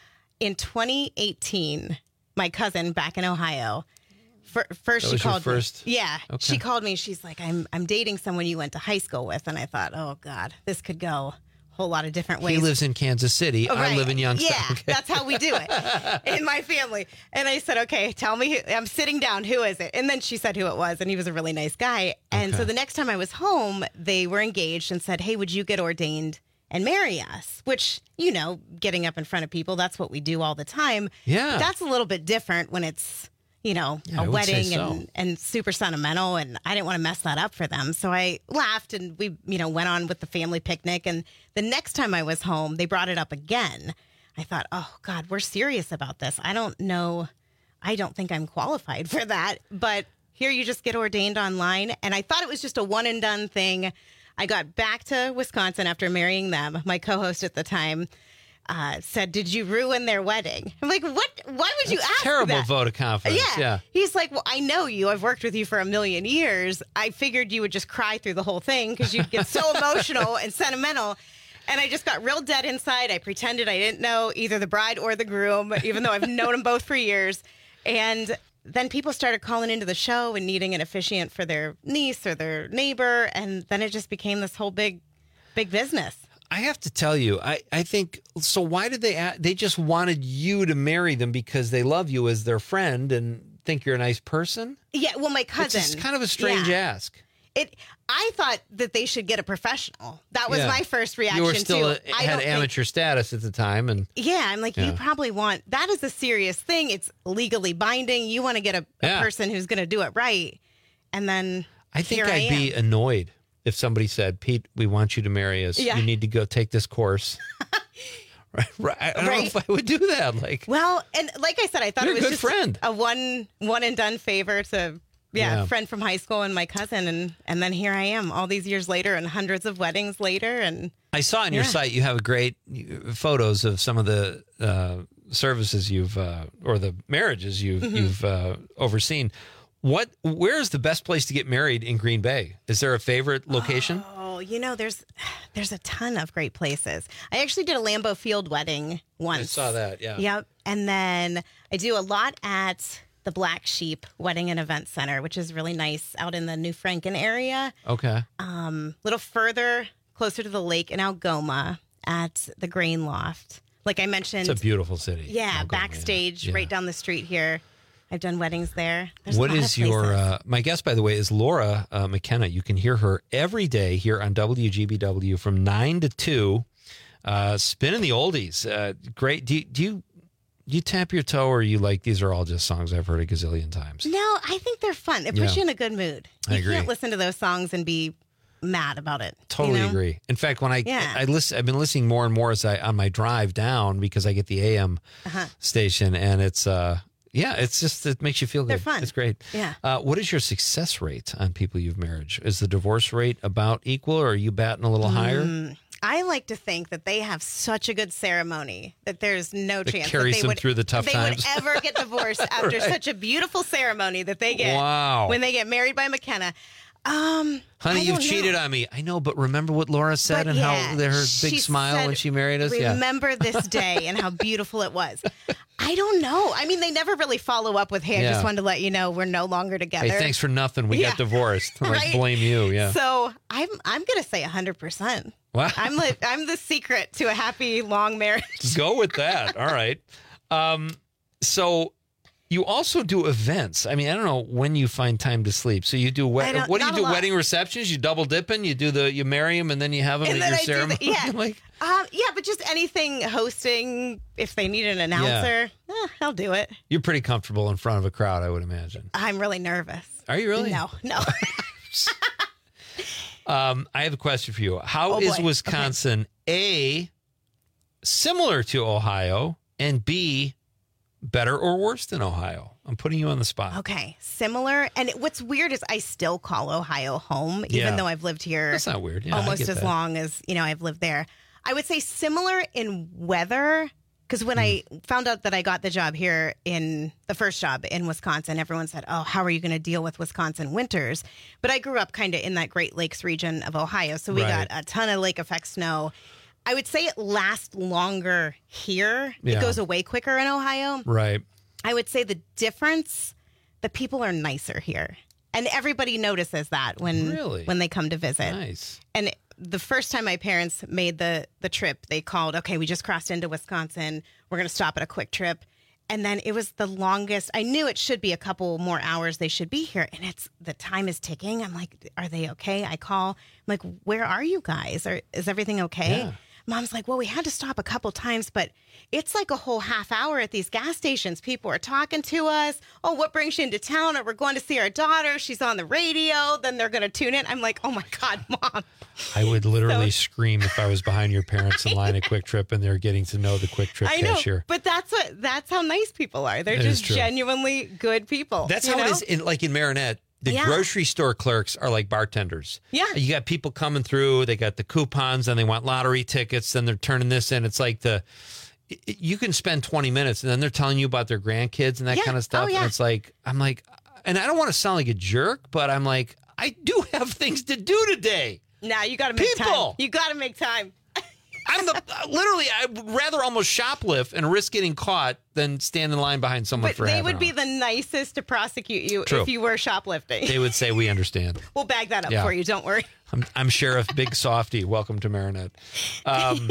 In twenty eighteen, my cousin back in Ohio, fir- first That she was your called first? me. Yeah, Okay. she called me. She's like, "I'm I'm dating someone you went to high school with," and I thought, "Oh God, this could go a whole lot of different ways." He lives in Kansas City. Oh, I right. live in Youngstown. Yeah, Okay. that's how we do it in my family. And I said, "Okay, tell me." Who, I'm sitting down. Who is it? And then she said who it was, and he was a really nice guy. And so Okay. the next time I was home, they were engaged and said, "Hey, would you get ordained and marry us?" Which, you know, getting up in front of people, that's what we do all the time. Yeah. That's a little bit different when it's, you know, Yeah, I a would say wedding so. and, and super sentimental. And I didn't want to mess that up for them. So I laughed and we, you know, went on with the family picnic. And the next time I was home, they brought it up again. I thought, oh God, we're serious about this. I don't know. I don't think I'm qualified for that. But here you just get ordained online. And I thought it was just a one and done thing. I got back to Wisconsin after marrying them. My co-host at the time uh, said, "Did you ruin their wedding?" I'm like, "What? Why would you That's a ask terrible that?" vote of confidence. Yeah. Yeah. He's like, "Well, I know you. I've worked with you for a million years. I figured you would just cry through the whole thing because you'd get so emotional and sentimental." And I just got real dead inside. I pretended I didn't know either the bride or the groom, even though I've known them both for years. And then people started calling into the show and needing an officiant for their niece or their neighbor. And then it just became this whole big, big business. I have to tell you, I, I think, so why did they, a- they just wanted you to marry them because they love you as their friend and think you're a nice person? Yeah, well, my cousin. It's just kind of a strange Yeah. ask. It. I thought that they should get a professional. That was Yeah. my first reaction. You were still, too. a, I had don't think- amateur status at the time. And Yeah, I'm like, Yeah. you probably want that is a serious thing. It's legally binding. You want to get a, a Yeah. person who's going to do it right. And then I think here I I'd am. be annoyed if somebody said, "Pete, we want you to marry us. Yeah. You need to go take this course." right, right. I don't know Right. if I would do that. Like, Well, and like I said, I thought You're a it was good just friend. a one one and done favor to yeah, Yeah. a friend from high school and my cousin, and and then here I am, all these years later, and hundreds of weddings later, and I saw on your Yeah. site you have great uh, photos of some of the uh, services you've uh, or the marriages you've Mhm. you've uh, overseen. What? Where is the best place to get married in Green Bay? Is there a favorite location? Oh, you know, there's there's a ton of great places. I actually did a Lambeau Field wedding once. I saw that. Yeah. Yep. And then I do a lot at the Black Sheep Wedding and Event Center, which is really nice out in the New Franken area. Okay. Um, a little further, closer to the lake in Algoma at the Grain Loft. Like I mentioned. It's a beautiful city. Yeah, Algoma, backstage yeah. right down the street here. I've done weddings there. There's What a lot is of your, places. uh, my guest, by the way, is Laura uh, McKenna. You can hear her every day here on W G B W from nine to two, uh, spinning the oldies. Uh, great. Do you, do you, do you tap your toe, or are you like, these are all just songs I've heard a gazillion times? No, I think they're fun. It puts Yeah. you in a good mood. I You agree. can't listen to those songs and be mad about it. Totally you know? agree. In fact, when I Yeah. I listen, I've been listening more and more as I on my drive down, because I get the A M Uh-huh. station, and it's uh yeah, it's just, it makes you feel good. They're fun. It's great. Yeah. Uh, what is your success rate on people you've married? Is the divorce rate about equal, or are you batting a little higher? Mm, I like to think that they have such a good ceremony that there's no That chance carries that they them would through the tough they times. would ever get divorced after Right. such a beautiful ceremony that they get Wow. when they get married by McKenna. Um, Honey, I you've don't cheated know. on me. I know, but remember what Laura said, But and yeah, how her big she smile said, when she married us? Yeah. Remember this day and how beautiful it was. I don't know. I mean, they never really follow up with, hey, I Yeah. just wanted to let you know we're no longer together. Hey, thanks for nothing. We Yeah. got divorced. I'm like, Right? blame you. Yeah. So I'm I'm gonna say one hundred percent. Wow. I'm like I'm the secret to a happy long marriage. Go with that. All right. Um, so you also do events. I mean, I don't know when you find time to sleep. So you do I we- don't- what do you not a do? lot. Wedding receptions? You double dipping? You do the you marry them and then you have them And at then your I do ceremony? the, yeah, like, um, yeah, but just anything hosting. If they need an announcer, eh, I'll do it. you're pretty comfortable in front of a crowd, I would imagine. I'm really nervous. Are you really? No, no. Um, I have a question for you. How Oh, is boy. Wisconsin A, similar to Ohio, and B, better or worse than Ohio? I'm putting you on the spot. Okay, similar. And what's weird is I still call Ohio home, even Yeah. though I've lived here. That's not weird. Yeah, I almost get as that. long as you know I've lived there. I would say similar in weather. Because when I Hmm. found out that I got the job here in the first job in Wisconsin, everyone said, oh, how are you going to deal with Wisconsin winters? But I grew up kind of in that Great Lakes region of Ohio. So we Right. got a ton of lake effect snow. I would say it lasts longer here. Yeah. It goes away quicker in Ohio. Right. I would say the difference, the people are nicer here. And everybody notices that when Really? when they come to visit. Nice. And the first time my parents made the the trip, they called, okay, we just crossed into Wisconsin. We're going to stop at a quick trip. And then it was the longest. I knew it should be a couple more hours they should be here. And it's the time is ticking. I'm like, are they okay? I call. I'm like, where are you guys? Are, is everything okay? Yeah. Mom's like, well, we had to stop a couple times, but it's like a whole half hour at these gas stations. People are talking to us. Oh, what brings you into town? Or we're going to see our daughter. She's on the radio. Then they're going to tune in. I'm like, oh my God, Mom. I would literally scream if I was behind your parents in line at Quick Trip and they're getting to know the Quick Trip I know, cashier. but that's what that's how nice people are. They're That is just true. genuinely good people. That's you how know? it is. In, like in Marinette, the Yeah. grocery store clerks are like bartenders. Yeah. You got people coming through, they got the coupons and they want lottery tickets, then they're turning this in. It's like the, it- you can spend twenty minutes and then they're telling you about their grandkids and that Yeah. kind of stuff. Oh, yeah. And it's like, I'm like, and I don't want to sound like a jerk, but I'm like, I do have things to do today. Now you got to make People. time. You got to make time. I'm the, literally, I'd rather almost shoplift and risk getting caught than stand in line behind someone But for they half would an be hour. the nicest to prosecute you True. if you were shoplifting. They would say, we understand. We'll bag that up Yeah. for you. Don't worry. I'm, I'm Sheriff Big Softy. Welcome to Marinette. Um,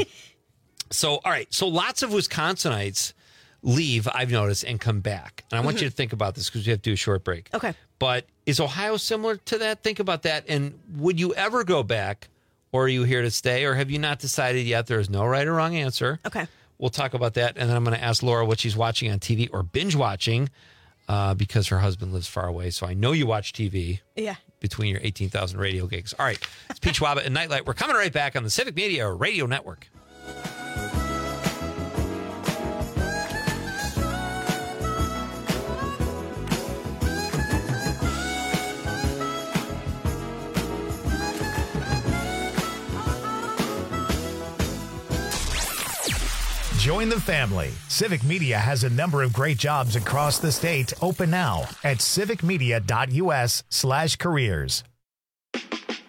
so, all right. So lots of Wisconsinites leave, I've noticed, and come back. And I want Mhm. you to think about this because we have to do a short break. Okay. But is Ohio similar to that? Think about that. And would you ever go back, or are you here to stay, or have you not decided yet? There is no right or wrong answer. Okay. We'll talk about that. And then I'm going to ask Laura what she's watching on T V or binge watching uh, because her husband lives far away. So I know you watch T V. Yeah. Between your eighteen thousand radio gigs. All right. It's Peach Waba and Nightlight. We're coming right back on the Civic Media Radio Network. Join the family. Civic Media has a number of great jobs across the state open now at civicmedia.us slash careers.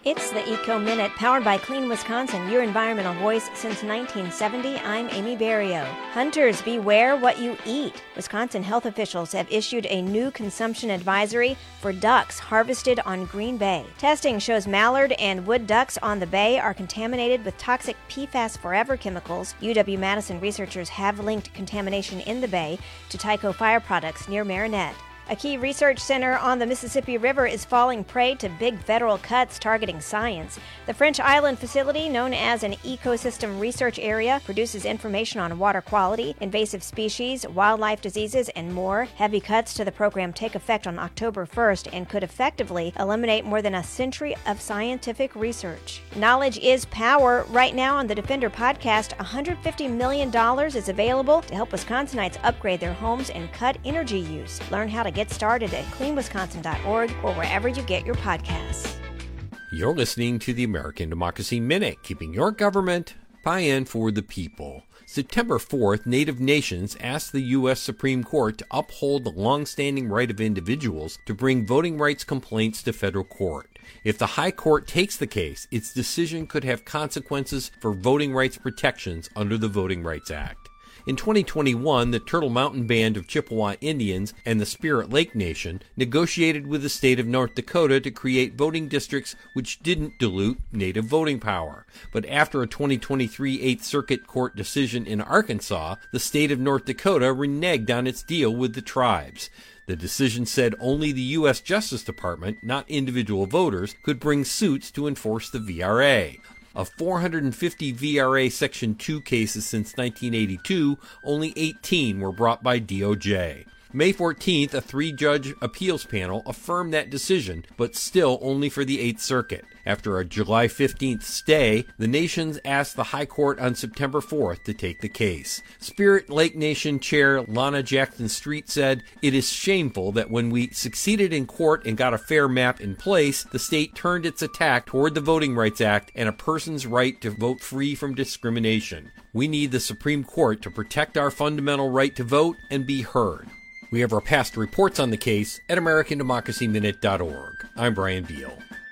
It's the Eco Minute, powered by Clean Wisconsin, your environmental voice since nineteen seventy. I'm Amy Barrio. Hunters, beware what you eat. Wisconsin health officials have issued a new consumption advisory for ducks harvested on Green Bay. Testing shows mallard and wood ducks on the bay are contaminated with toxic P FAS Forever chemicals. U W-Madison researchers have linked contamination in the bay to Tyco Fire Products near Marinette. A key research center on the Mississippi River is falling prey to big federal cuts targeting science. The French Island facility, known as an ecosystem research area, produces information on water quality, invasive species, wildlife diseases, and more. Heavy cuts to the program take effect on October first and could effectively eliminate more than a century of scientific research. Knowledge is power. Right now on the Defender podcast, one hundred fifty million dollars is available to help Wisconsinites upgrade their homes and cut energy use. Learn how to get started at clean wisconsin dot org or wherever you get your podcasts. You're listening to the American Democracy Minute, keeping your government by and for the people. September fourth, Native nations asked the U S Supreme Court to uphold the long-standing right of individuals to bring voting rights complaints to federal court. If the High Court takes the case, its decision could have consequences for voting rights protections under the Voting Rights Act. In twenty twenty-one, the Turtle Mountain Band of Chippewa Indians and the Spirit Lake Nation negotiated with the state of North Dakota to create voting districts which didn't dilute Native voting power. But after a twenty twenty-three Eighth Circuit Court decision in Arkansas, the state of North Dakota reneged on its deal with the tribes. The decision said only the U S Justice Department, not individual voters, could bring suits to enforce the V R A. Of four hundred fifty V R A Section two cases since nineteen eighty-two, only eighteen were brought by D O J. May fourteenth, a three-judge appeals panel affirmed that decision, but still only for the Eighth Circuit. After a July fifteenth stay, the nations asked the High Court on September fourth to take the case. Spirit Lake Nation Chair Lana Jackson Street said, "It is shameful that when we succeeded in court and got a fair map in place, the state turned its attack toward the Voting Rights Act and a person's right to vote free from discrimination. We need the Supreme Court to protect our fundamental right to vote and be heard." We have our past reports on the case at american democracy minute dot org. I'm Brian Beal.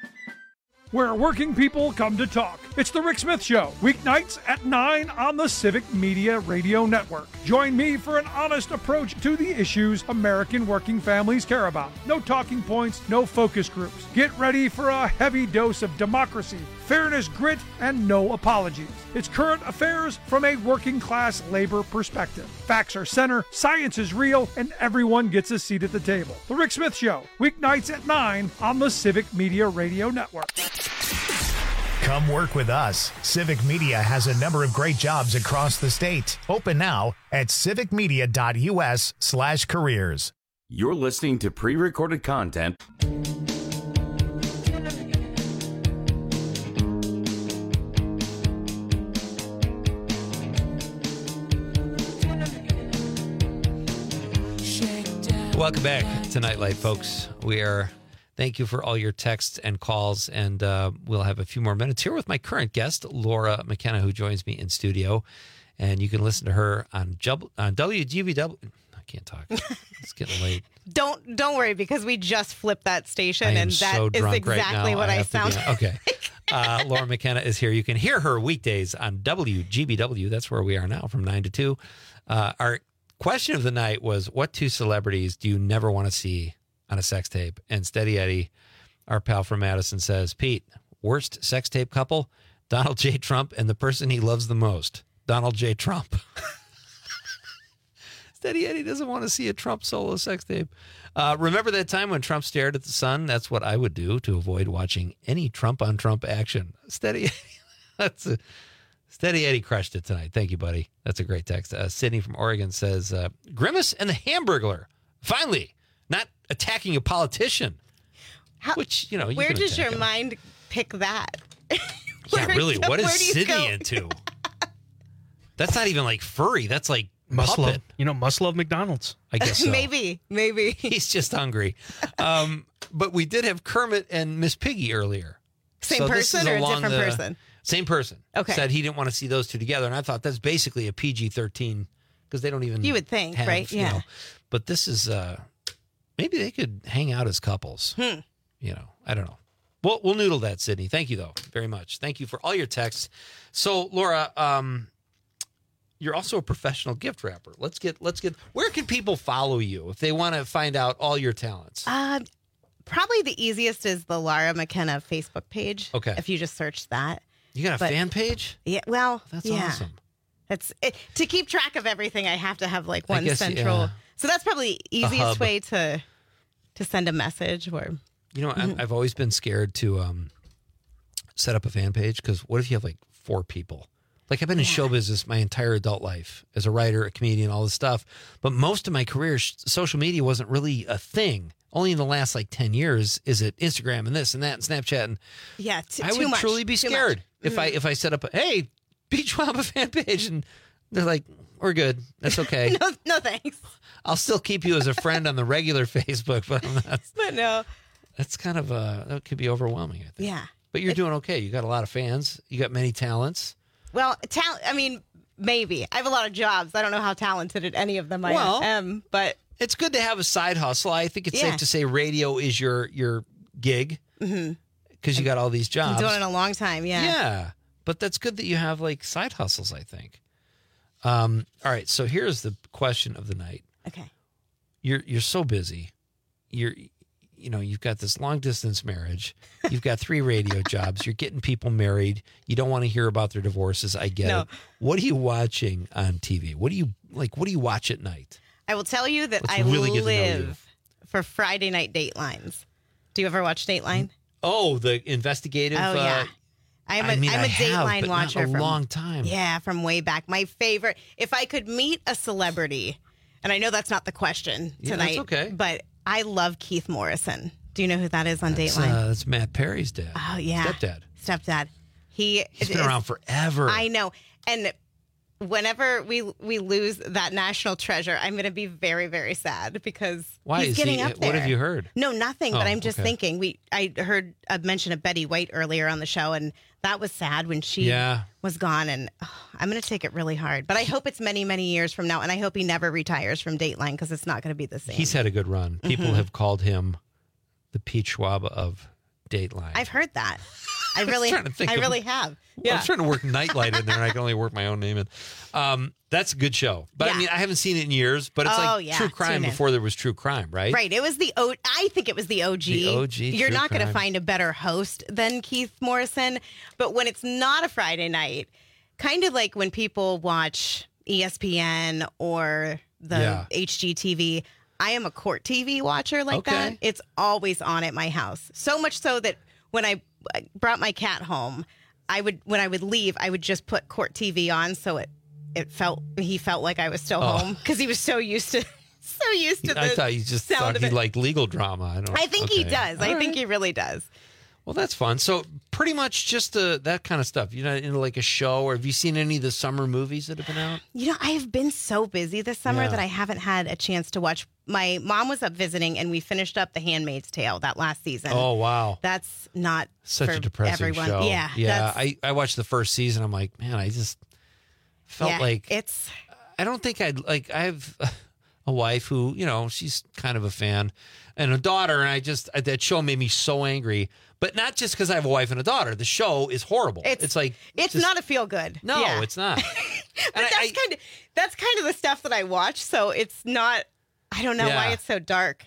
Where working people come to talk. It's the Rick Smith Show, weeknights at nine on the Civic Media Radio Network. Join me for an honest approach to the issues American working families care about. No talking points, no focus groups. Get ready for a heavy dose of democracy, fairness, grit, and no apologies. It's current affairs from a working class labor perspective. Facts are center, science is real, and everyone gets a seat at the table. The Rick Smith Show, weeknights at nine on the Civic Media Radio Network. Come work with us. Civic Media has a number of great jobs across the state. Open now at civic media dot u s slash careers. You're listening to pre-recorded content. Welcome back to Nightlight, folks. We are... Thank you for all your texts and calls, and uh, we'll have a few more minutes here with my current guest, Laura McKenna, who joins me in studio, and you can listen to her on, Jub- on W G B W. I can't talk. It's getting late. Don't don't worry, because we just flipped that station, I am and that so is drunk exactly right now. what I, I, have to sound be- like. Okay. Uh, Laura McKenna is here. You can hear her weekdays on W G B W. That's where we are now from nine to two. Uh, our question of the night was, what two celebrities do you never want to see on a sex tape? And Steady Eddie, our pal from Madison, says, Pete, worst sex tape couple, Donald J. Trump and the person he loves the most, Donald J. Trump. Steady Eddie doesn't want to see a Trump solo sex tape. Uh, remember that time when Trump stared at the sun? That's what I would do to avoid watching any Trump on Trump action. Steady Eddie. That's a, Steady Eddie crushed it tonight. Thank you, buddy. That's a great text. Uh, Sydney from Oregon says, uh, Grimace and the Hamburglar. Finally, not attacking a politician. How, which, you know, you where can does attack your him. mind pick that? Yeah, really. What is where do you Sydney go? into? That's not even like furry. That's like Must puppet. love, you know, must love McDonald's. I guess so. maybe, maybe. He's just hungry. Um, but we did have Kermit and Miss Piggy earlier. Same So this person is or a along different the- person? Same person. Okay. Said he didn't want to see those two together. And I thought that's basically a P G thirteen because they don't even. You would think, have, right? you Yeah. know. But this is, uh, maybe they could hang out as couples. Hmm. You know, I don't know. We'll, we'll noodle that, Sydney. Thank you, though, very much. Thank you for all your texts. So, Laura, um, you're also a professional gift wrapper. Let's get, let's get, where can people follow you if they want to find out all your talents? Uh, probably the easiest is the Laura McKenna Facebook page. Okay. If you just search that. You got a But- fan page? Yeah, well, That's yeah. awesome. That's it, to keep track of everything. I have to have like I one guess, central. yeah. So that's probably the A easiest hub. way to to send a message. Or You know, I've, I've always been scared to um, set up a fan page because what if you have like four people? Like I've been in show business my entire adult life as a writer, a comedian, all this stuff. But most of my career, sh- social media wasn't really a thing. Only in the last like ten years is it Instagram and this and that and Snapchat. And yeah, t- I too would much, truly be too scared much. if I Mhm. if I set up a hey Beach Wamba fan page and they're like, we're good, that's okay. no, no thanks. I'll still keep you as a friend on the regular Facebook, but I'm not, But no, that's kind of uh that could be overwhelming. I think. yeah. But you're doing okay. You got a lot of fans. You got many talents. Well, talent. I mean, maybe I have a lot of jobs. I don't know how talented at any of them I Well, am, but It's good to have a side hustle. I think it's Yeah. safe to say radio is your your gig because Mhm. you got all these I've jobs. been doing it a long time. Yeah. Yeah, but that's good that you have like side hustles, I think. Um, all right, so here's the question of the night. Okay. You're you're so busy. You're you know, you've got this long distance marriage. You've got three radio jobs. You're getting people married. You don't want to hear about their divorces. I get No. it. What are you watching on T V? What do you like what do you watch at night? I will tell you that Let's I really get to know you. live for Friday night Datelines. Do you ever watch Dateline? Oh, the investigative Oh, yeah. uh, I'm a, I mean, I'm I a have, Dateline but not watcher a from long time. Yeah, from way back. My favorite. If I could meet a celebrity, and I know that's not the question Yeah, tonight. that's okay. But I love Keith Morrison. Do you know who that is on That's, Dateline? uh, that's Matt Perry's dad. oh yeah, Stepdad. Stepdad. He He's been is- around forever. I know, and whenever we we lose that national treasure, I'm going to be very very sad because Why he's is getting he? up there. What have you heard? No, nothing. Oh, but I'm just okay. thinking. We I heard a mention of Betty White earlier on the show, and that was sad when she Yeah. was gone. And oh, I'm going to take it really hard. But I hope it's many many years from now, and I hope he never retires from Dateline because it's not going to be the same. He's had a good run. People Mhm. have called him the Pete Schwab of Dateline. I've heard that. I really, trying to think I of- really have. I Yeah. was trying to work Nightlight in there, and I can only work my own name in. Um, that's a good show. But I Yeah. mean, I haven't seen it in years, but it's Oh, like yeah. true crime Tune in. before there was true crime, right? Right. It was the O. I think it was the O G. The O G You're true not going to crime. find a better host than Keith Morrison. But when it's not a Friday night, kind of like when people watch E S P N or the Yeah. H G T V, I am a court T V watcher like Okay. that. It's always on at my house. So much so that when I I brought my cat home, I would when I would leave, I would just put court T V on so it it felt he felt like I was still Oh. home because he was so used to so used to the I thought you just sound thought of he it. liked legal drama. I don't. I think he okay. does. All I think right. he really does. Well, that's fun. So pretty much just uh, that kind of stuff. You're not into like a show, or have you seen any of the summer movies that have been out? You know, I have been so busy this summer Yeah. that I haven't had a chance to watch. My mom was up visiting, and we finished up The Handmaid's Tale that last season. Oh wow, That's not such for a depressing everyone. show. Yeah, yeah. that's- I I watched the first season. I'm like, man, I just felt yeah, like it's. I don't think I'd like. I have a wife who, you know, she's kind of a fan, and a daughter, and I just that show made me so angry. But not just because I have a wife and a daughter. The show is horrible. It's, like It's just- not a feel good. No, Yeah. it's not. But that's kind of that's kind of the stuff that I watch. So it's not. I don't know Yeah. why it's so dark.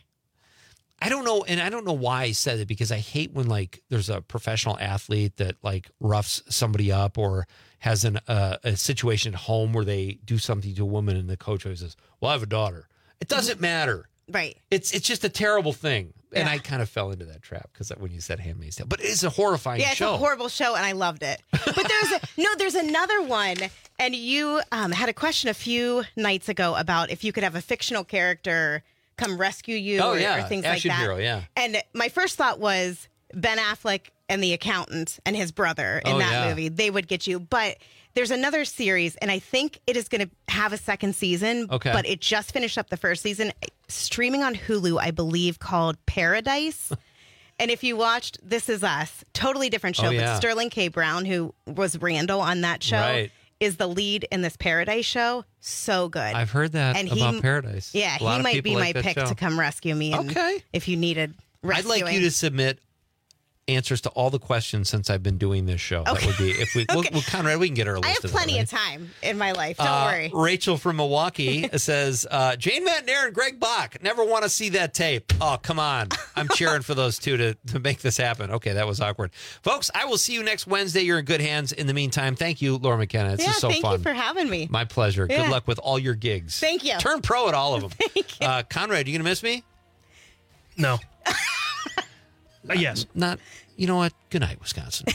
I don't know, and I don't know why I said it because I hate when like there's a professional athlete that like roughs somebody up or has an uh, a situation at home where they do something to a woman and the coach always says, "Well, I have a daughter." It doesn't matter. Right. It's it's just a terrible thing, and Yeah. I kind of fell into that trap because when you said Handmaid's Tale, but it's a horrifying Yeah, it's show. a horrible show, and I loved it. But there's a, no, there's another one, and you um, had a question a few nights ago about if you could have a fictional character come rescue you, Oh, or, yeah. or things Action like that. hero, yeah. And my first thought was Ben Affleck and the accountant and his brother in Oh, that yeah. movie. They would get you, but there's another series, and I think it is going to have a second season. Okay. But it just finished up the first season, streaming on Hulu, I believe, called Paradise. And if you watched This Is Us, totally different show, Oh, yeah. but Sterling K. Brown, who was Randall on that show, Right. is the lead in this Paradise show. So good. I've heard that And about he- Paradise. Yeah, A lot he of might people be like my that pick show. to come rescue me. And Okay. If you needed I'd rescuing. like you to submit answers to all the questions since I've been doing this show. Okay. That would be if we. Okay. We'll, well, Conrad, we can get our list. I have of plenty it, right? of time in my life. Don't uh, worry. Rachel from Milwaukee says uh, Jane McNair and Greg Bach. Never want to see that tape. Oh, come on! I'm cheering for those two to to make this happen. Okay, that was awkward, folks. I will see you next Wednesday. You're in good hands. In the meantime, thank you, Laura McKenna. This yeah, is so thank fun. you for having me. My pleasure. Yeah. Good luck with all your gigs. Thank you. Turn pro at all of them. Thank you. Uh, Conrad, you gonna miss me? No. uh, yes. Not. You know what? Good night, Wisconsin.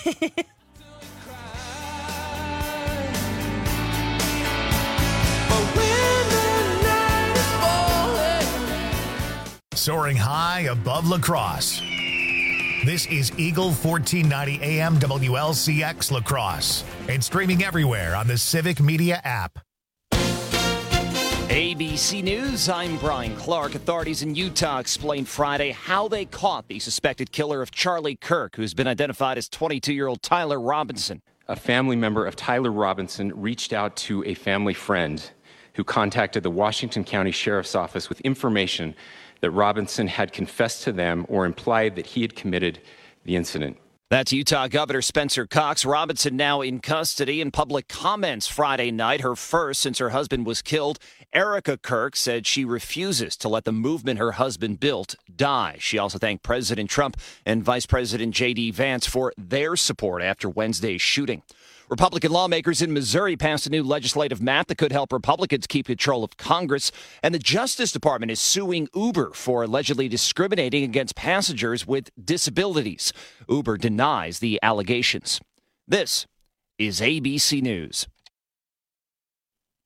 Soaring high above La Crosse. This is Eagle fourteen ninety A M W L C X La Crosse and streaming everywhere on the Civic Media app. A B C News, I'm Brian Clark. Authorities in Utah explained Friday how they caught the suspected killer of Charlie Kirk, who's been identified as twenty-two-year-old Tyler Robinson. A family member of Tyler Robinson reached out to a family friend who contacted the Washington County Sheriff's Office with information that Robinson had confessed to them or implied that he had committed the incident. That's Utah Governor Spencer Cox. Robinson now in custody. In public comments Friday night, her first since her husband was killed, Erica Kirk said she refuses to let the movement her husband built die. She also thanked President Trump and Vice President J D Vance for their support after Wednesday's shooting. Republican lawmakers in Missouri passed a new legislative map that could help Republicans keep control of Congress. And the Justice Department is suing Uber for allegedly discriminating against passengers with disabilities. Uber denies the allegations. This is A B C News.